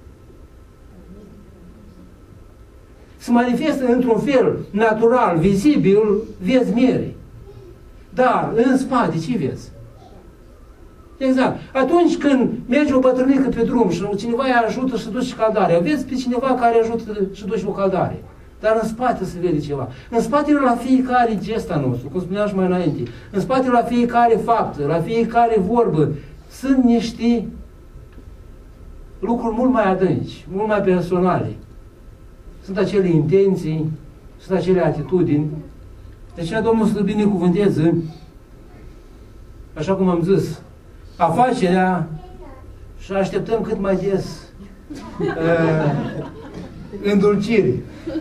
Se manifestă într-un fel natural, vizibil, vezi miere. Dar, în spate, ce vezi? Exact. Atunci când merge o bătrânică pe drum și cineva îi ajută și duce caldare, vezi pe cineva care ajută și duce o caldare. Dar în spate se vede ceva. În spatele la fiecare gesta nostru, cum spuneam și mai înainte, în spatele la fiecare faptă, la fiecare vorbă, sunt niște lucruri mult mai adânci, mult mai personale. Sunt acele intenții, sunt acele atitudini. De aceea Domnul să-l binecuvânteze, așa cum am zis, afacerea și așteptăm cât mai des îndulciri.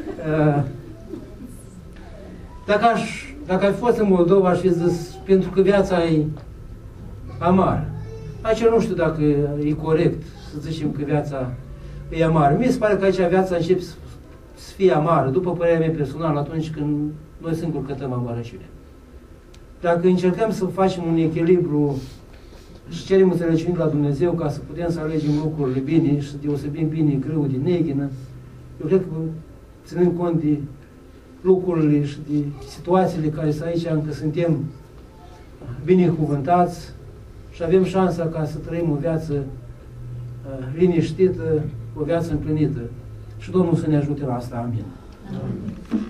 Dacă ai fost în Moldova, aș fi zis, pentru că viața e amară. Aici nu știu dacă e corect să zicem că viața e amară. Mie se pare că aici viața începe să fie amară, după părerea mea personală, atunci când noi singuri cătăm amarăciune. Dacă încercăm să facem un echilibru și cerem înțelepciune de la Dumnezeu ca să putem să alegem lucrurile bine și să deosebim bine greu din neghină, eu cred că ținând cont de lucrurile și de situațiile care sunt aici, încă suntem binecuvântați și avem șansa ca să trăim o viață liniștită, o viață împlinită. Și Domnul să ne ajute la asta. Amin. Amin.